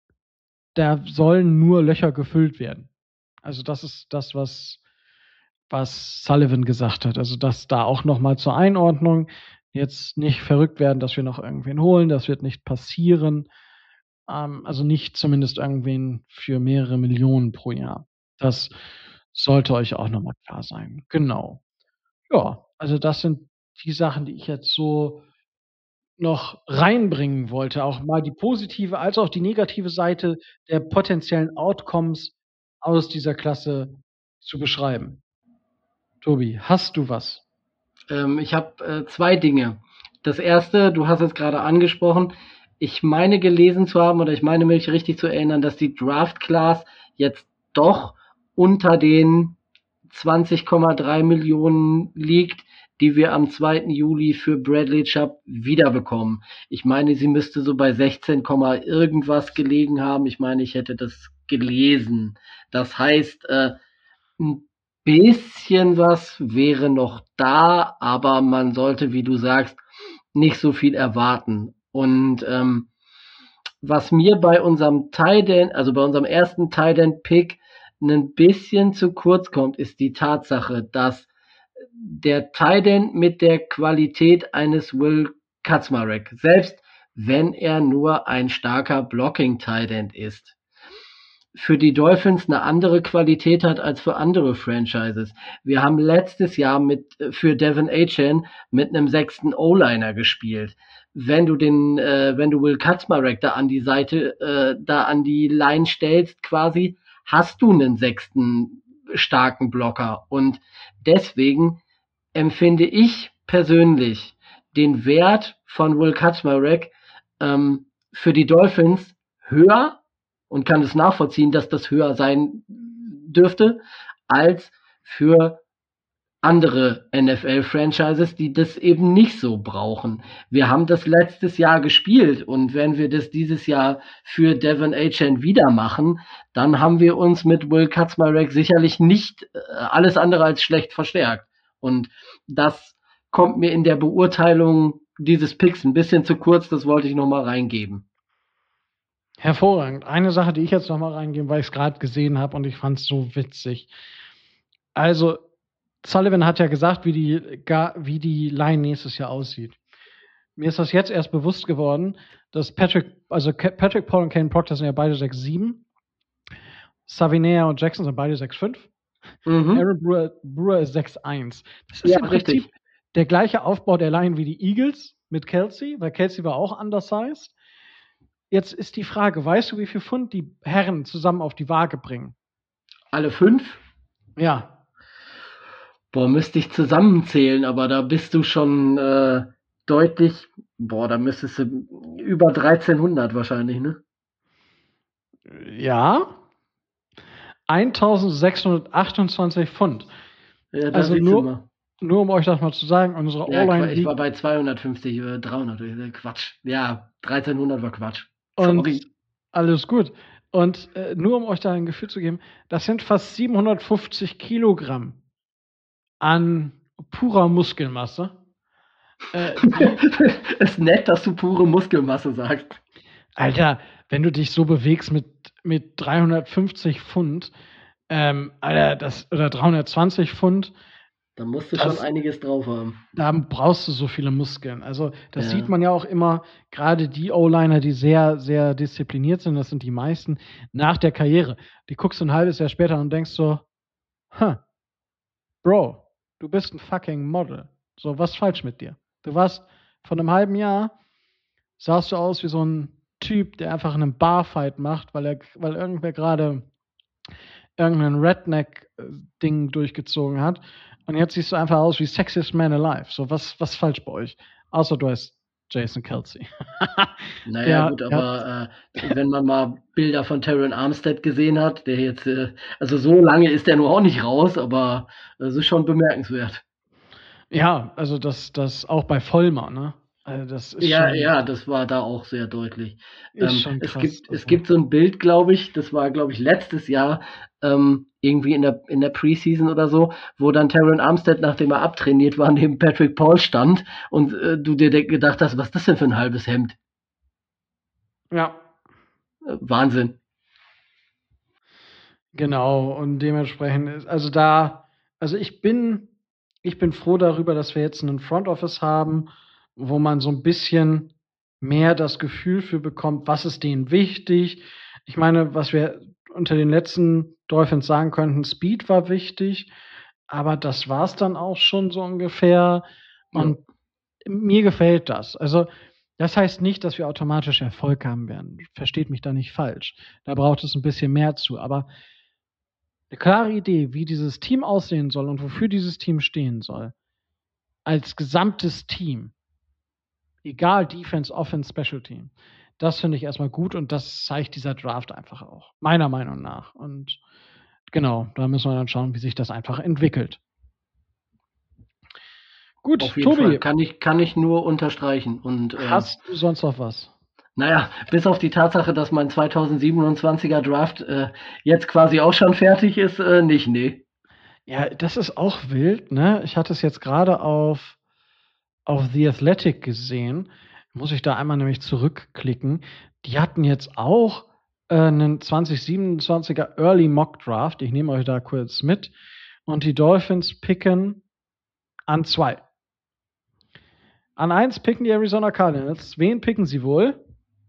da sollen nur Löcher gefüllt werden. Also das ist das, was, was Sullivan gesagt hat. Also das da auch noch mal zur Einordnung. Jetzt nicht verrückt werden, dass wir noch irgendwen holen. Das wird nicht passieren. Ähm, also nicht zumindest irgendwen für mehrere Millionen pro Jahr. Das sollte euch auch nochmal klar sein. Genau. Ja, also das sind die Sachen, die ich jetzt so noch reinbringen wollte. Auch mal die positive als auch die negative Seite der potenziellen Outcomes aus dieser Klasse zu beschreiben. Tobi, hast du was? Ähm, ich habe äh, zwei Dinge. Das erste, du hast es gerade angesprochen, ich meine gelesen zu haben oder ich meine mich richtig zu erinnern, dass die Draft Class jetzt doch unter den zwanzig Komma drei Millionen liegt, die wir am zweiten Juli für Bradley Chubb wiederbekommen. Ich meine, sie müsste so bei sechzehn, irgendwas gelegen haben. Ich meine, ich hätte das gelesen. Das heißt, äh, ein bisschen was wäre noch da, aber man sollte, wie du sagst, nicht so viel erwarten. Und ähm, was mir bei unserem Tight End, also bei unserem ersten Tight End Pick ein bisschen zu kurz kommt, ist die Tatsache, dass der Tight End mit der Qualität eines Will Kaczmarek, selbst wenn er nur ein starker Blocking Tight End ist, für die Dolphins eine andere Qualität hat als für andere Franchises. Wir haben letztes Jahr mit für Devon Achane mit einem sechsten O-Liner gespielt. Wenn du den, äh, wenn du Will Kaczmarek da an die Seite, äh, da an die Line stellst, quasi, hast du einen sechsten starken Blocker. Und deswegen empfinde ich persönlich den Wert von Will Kaczmarek ähm, für die Dolphins höher und kann es nachvollziehen, dass das höher sein dürfte, als für andere N F L-Franchises, die das eben nicht so brauchen. Wir haben das letztes Jahr gespielt und wenn wir das dieses Jahr für Devon Achane wieder machen, dann haben wir uns mit Will Kaczmarek sicherlich nicht äh, alles andere als schlecht verstärkt. Und das kommt mir in der Beurteilung dieses Picks ein bisschen zu kurz, das wollte ich nochmal reingeben. Hervorragend. Eine Sache, die ich jetzt nochmal reingebe, weil ich es gerade gesehen habe und ich fand es so witzig. Also, Sullivan hat ja gesagt, wie die, wie die Line nächstes Jahr aussieht. Mir ist das jetzt erst bewusst geworden, dass Patrick, also Patrick Paul und Kane Proctor sind ja beide sechs sieben. Savinea und Jackson sind beide sechs fünf. Mhm. Aaron Brewer, Brewer ist sechs eins. Das ist ja, im Prinzip richtig. Der gleiche Aufbau der Line wie die Eagles mit Kelsey, weil Kelsey war auch undersized. Jetzt ist die Frage, weißt du, wie viel Pfund die Herren zusammen auf die Waage bringen? Alle fünf? Ja. Boah, müsste ich zusammenzählen, aber da bist du schon, äh, deutlich, boah, da müsstest du über dreizehnhundert wahrscheinlich, ne? Ja, eintausendsechshundertachtundzwanzig Pfund. Ja, da Also siehst du nur, mal. nur um euch das mal zu sagen, unsere Ja, O-Line ich war wiegt bei zweihundertfünfzig oder dreihundert. Quatsch. Ja, dreizehnhundert war Quatsch. und Sorry. alles gut. Und äh, nur um euch da ein Gefühl zu geben, das sind fast siebenhundertfünfzig Kilogramm an purer Muskelmasse. Äh, die, Ist nett, dass du pure Muskelmasse sagst. Alter, wenn du dich so bewegst mit, mit dreihundertfünfzig Pfund, ähm, Alter, das, oder dreihundertzwanzig Pfund, Da musst du schon das, einiges drauf haben. da brauchst du so viele Muskeln. Also, das Ja. sieht man ja auch immer, gerade die O-Liner, die sehr, sehr diszipliniert sind, das sind die meisten, nach der Karriere. Die guckst du ein halbes Jahr später und denkst so, huh, Bro, du bist ein fucking Model. So, was ist falsch mit dir? Du warst vor einem halben Jahr, sahst du aus wie so ein Typ, der einfach einen Barfight macht, weil er, weil irgendwer gerade irgendein Redneck-Ding durchgezogen hat. Und jetzt siehst du einfach aus wie Sexiest Man Alive. So, was, was ist falsch bei euch? Außer du heißt Jason Kelsey. Naja, der, gut, der hat, aber äh, wenn man mal Bilder von Terran Armstead gesehen hat, der jetzt, äh, also so lange ist der nur auch nicht raus, aber das ist schon bemerkenswert. ja, also das, das auch bei Vollmer, ne? Also das ist Ja, schon, ja, das war da auch sehr deutlich. ist Ähm, schon es krass. gibt, es Also, gibt so ein Bild, glaube ich, das war, glaube ich, letztes Jahr, ähm, irgendwie in der, in der Preseason oder so, wo dann Terran Armstead, nachdem er abtrainiert war, neben Patrick Paul stand und äh, du dir de- gedacht hast, was ist das denn für ein halbes Hemd? ja, Äh, Wahnsinn. genau. Und dementsprechend ist, also da, also ich bin, ich bin froh darüber, dass wir jetzt einen Front Office haben, wo man so ein bisschen mehr das Gefühl für bekommt, was ist denen wichtig. Ich meine, was wir unter den letzten Dolphins sagen könnten, Speed war wichtig, aber das war's dann auch schon so ungefähr. Ja. Und mir gefällt das. Also, das heißt nicht, dass wir automatisch Erfolg haben werden. Versteht mich da nicht falsch. Da braucht es ein bisschen mehr zu. Aber eine klare Idee, wie dieses Team aussehen soll und wofür dieses Team stehen soll, als gesamtes Team, egal Defense, Offense, Special Team, das finde ich erstmal gut und das zeigt dieser Draft einfach auch, meiner Meinung nach. Und genau, da müssen wir dann schauen, wie sich das einfach entwickelt. Gut, Auf jeden Fall. Tobi, Kann ich, kann ich nur unterstreichen. Und äh, hast du sonst noch was? naja, bis auf die Tatsache, dass mein zweitausendsiebenundzwanziger Draft äh, jetzt quasi auch schon fertig ist, äh, nicht, nee. Ja, das ist auch wild, ne? Ich hatte es jetzt gerade auf, auf The Athletic gesehen. Muss ich da einmal nämlich zurückklicken. Die hatten jetzt auch äh, einen zwanzig siebenundzwanziger Early Mock Draft. Ich nehme euch da kurz mit. Und die Dolphins picken an zwei. An eins picken die Arizona Cardinals. Wen picken sie wohl?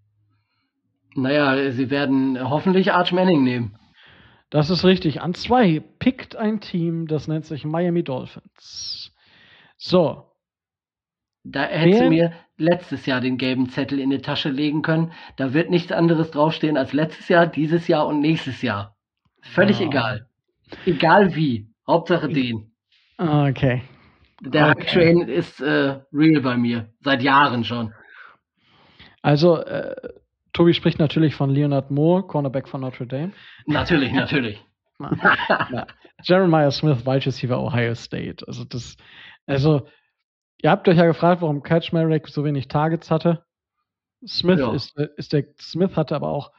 Naja, sie werden hoffentlich Arch Manning nehmen. Das ist richtig. An zwei pickt ein Team, das nennt sich Miami Dolphins. So. Da hättest Wer- du mir letztes Jahr den gelben Zettel in die Tasche legen können. Da wird nichts anderes draufstehen als letztes Jahr, dieses Jahr und nächstes Jahr. Völlig Ja. egal. Egal wie. Hauptsache den. Okay. Der Okay. Hype-Train ist äh, real bei mir. Seit Jahren schon. Also, äh, Tobi spricht natürlich von Leonard Moore, Cornerback von Notre Dame. Natürlich, natürlich. Ja. Jeremiah Smith, Wide Receiver Ohio State. Also, das, also, ihr habt euch ja gefragt, warum Kaczmarek so wenig Targets hatte. Smith Ja. ist, äh, ist der, Smith hatte aber auch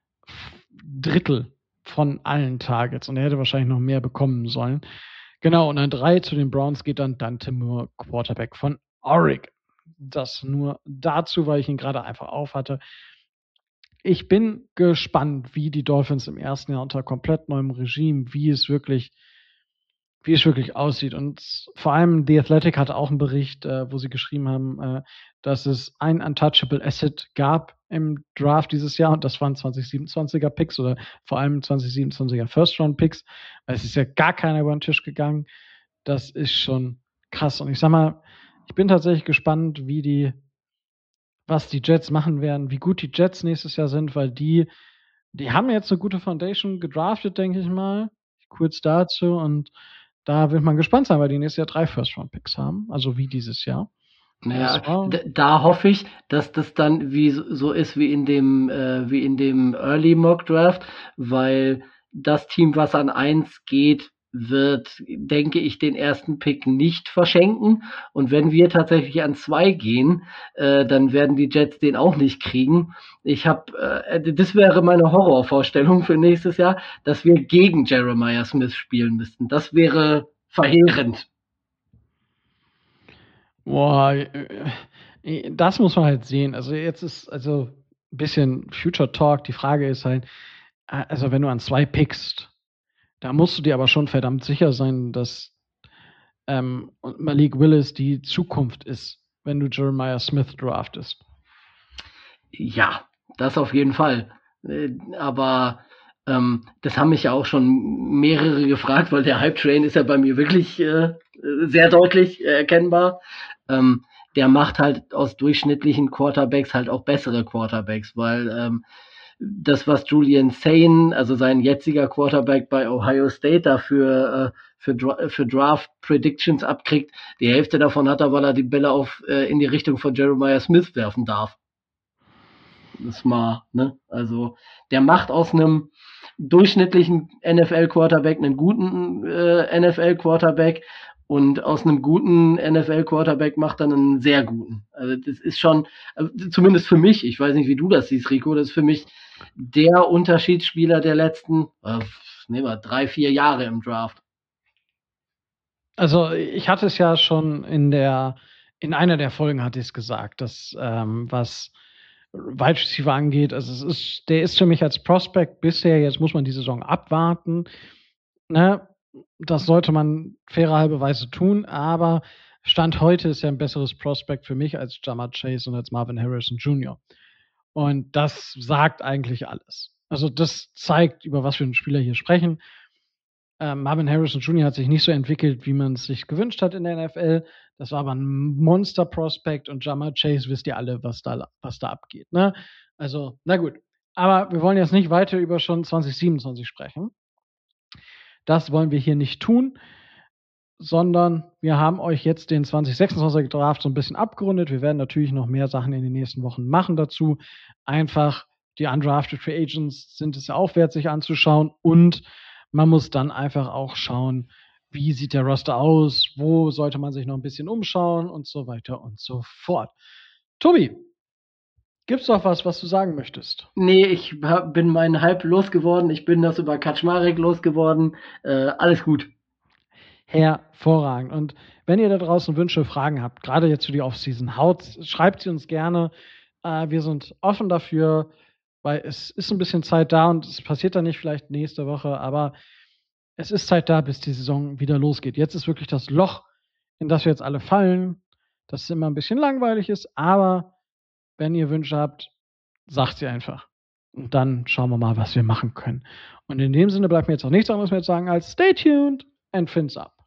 Drittel von allen Targets und er hätte wahrscheinlich noch mehr bekommen sollen. Genau, und an drei zu den Browns geht dann Dante Moore, Quarterback von Oregon. Das nur dazu, weil ich ihn gerade einfach auf hatte. Ich bin gespannt, wie die Dolphins im ersten Jahr unter komplett neuem Regime, wie es wirklich, wie es wirklich aussieht. Und vor allem The Athletic hatte auch einen Bericht, äh, wo sie geschrieben haben, äh, dass es ein Untouchable Asset gab im Draft dieses Jahr und das waren zwanzig siebenundzwanziger Picks oder vor allem zwanzig siebenundzwanziger First-Round-Picks. Es ist ja gar keiner über den Tisch gegangen. Das ist schon krass. Und ich sag mal, ich bin tatsächlich gespannt, wie die, was die Jets machen werden, wie gut die Jets nächstes Jahr sind, weil die, die haben jetzt eine gute Foundation gedraftet, denke ich mal. Kurz dazu. Und da wird man gespannt sein, weil die nächstes Jahr drei First-Round-Picks haben, also wie dieses Jahr. Ja, da hoffe ich, dass das dann wie so ist wie in dem äh, wie in dem Early Mock Draft, weil das Team, was an eins geht, wird, denke ich, den ersten Pick nicht verschenken. Und wenn wir tatsächlich an zwei gehen, äh, dann werden die Jets den auch nicht kriegen. Ich habe, äh, das wäre meine Horrorvorstellung für nächstes Jahr, dass wir gegen Jeremiah Smith spielen müssten. Das wäre verheerend. Boah, das muss man halt sehen. Also jetzt ist also ein bisschen Future Talk. Die Frage ist halt, also wenn du an zwei pickst, da musst du dir aber schon verdammt sicher sein, dass ähm, Malik Willis die Zukunft ist, wenn du Jeremiah Smith draftest. Ja, das auf jeden Fall. Aber ähm, das haben mich ja auch schon mehrere gefragt, weil der Hype-Train ist ja bei mir wirklich äh, sehr deutlich äh, erkennbar. Ähm, der macht halt aus durchschnittlichen Quarterbacks halt auch bessere Quarterbacks, weil ähm, das, was Julian Sane, also sein jetziger Quarterback bei Ohio State, dafür äh, für, Dra- für Draft Predictions abkriegt, die Hälfte davon hat er, weil er die Bälle auf äh, in die Richtung von Jeremiah Smith werfen darf. Das mal, ne? Also der macht aus einem durchschnittlichen N F L-Quarterback einen guten äh, N F L-Quarterback und aus einem guten N F L-Quarterback macht er einen sehr guten. Also das ist schon, also zumindest für mich, ich weiß nicht, wie du das siehst, Rico, das ist für mich der Unterschiedsspieler der letzten, äh, nehmen wir, drei, vier Jahre im Draft. Also ich hatte es ja schon in der, in einer der Folgen hatte ich es gesagt, dass ähm, was Wide Receiver angeht, also es ist, der ist für mich als Prospect bisher, jetzt muss man die Saison abwarten, ne? Das sollte man fairerhalberweise tun, aber Stand heute ist er ein besseres Prospect für mich als Ja'Marr Chase und als Marvin Harrison Junior Und das sagt eigentlich alles. Also das zeigt, über was für einen Spieler hier sprechen. Ähm, Marvin Harrison Junior hat sich nicht so entwickelt, wie man es sich gewünscht hat in der N F L. Das war aber ein Monster-Prospect und Ja'Marr Chase wisst ihr alle, was da, was da abgeht. Ne? Also, na gut. Aber wir wollen jetzt nicht weiter über schon zwanzig siebenundzwanzig sprechen. Das wollen wir hier nicht tun, sondern wir haben euch jetzt den zwanzig sechsundzwanzig Draft so ein bisschen abgerundet. Wir werden natürlich noch mehr Sachen in den nächsten Wochen machen dazu. Einfach die Undrafted Free Agents sind es ja auch wert, sich anzuschauen und man muss dann einfach auch schauen, wie sieht der Roster aus, wo sollte man sich noch ein bisschen umschauen und so weiter und so fort. Tobi, gibt's noch was, was du sagen möchtest? Nee, ich hab, bin meinen Hype losgeworden, ich bin das über Kaczmarek losgeworden, äh, alles gut. Hervorragend. Und wenn ihr da draußen Wünsche, Fragen habt, gerade jetzt für die Offseason, haut, schreibt sie uns gerne. Äh, wir sind offen dafür, weil es ist ein bisschen Zeit da und es passiert dann nicht vielleicht nächste Woche, aber es ist Zeit da, bis die Saison wieder losgeht. Jetzt ist wirklich das Loch, in das wir jetzt alle fallen, das immer ein bisschen langweilig ist, aber wenn ihr Wünsche habt, sagt sie einfach. Und dann schauen wir mal, was wir machen können. Und in dem Sinne bleibt mir jetzt auch nichts anderes mehr zu sagen als stay tuned and fins up.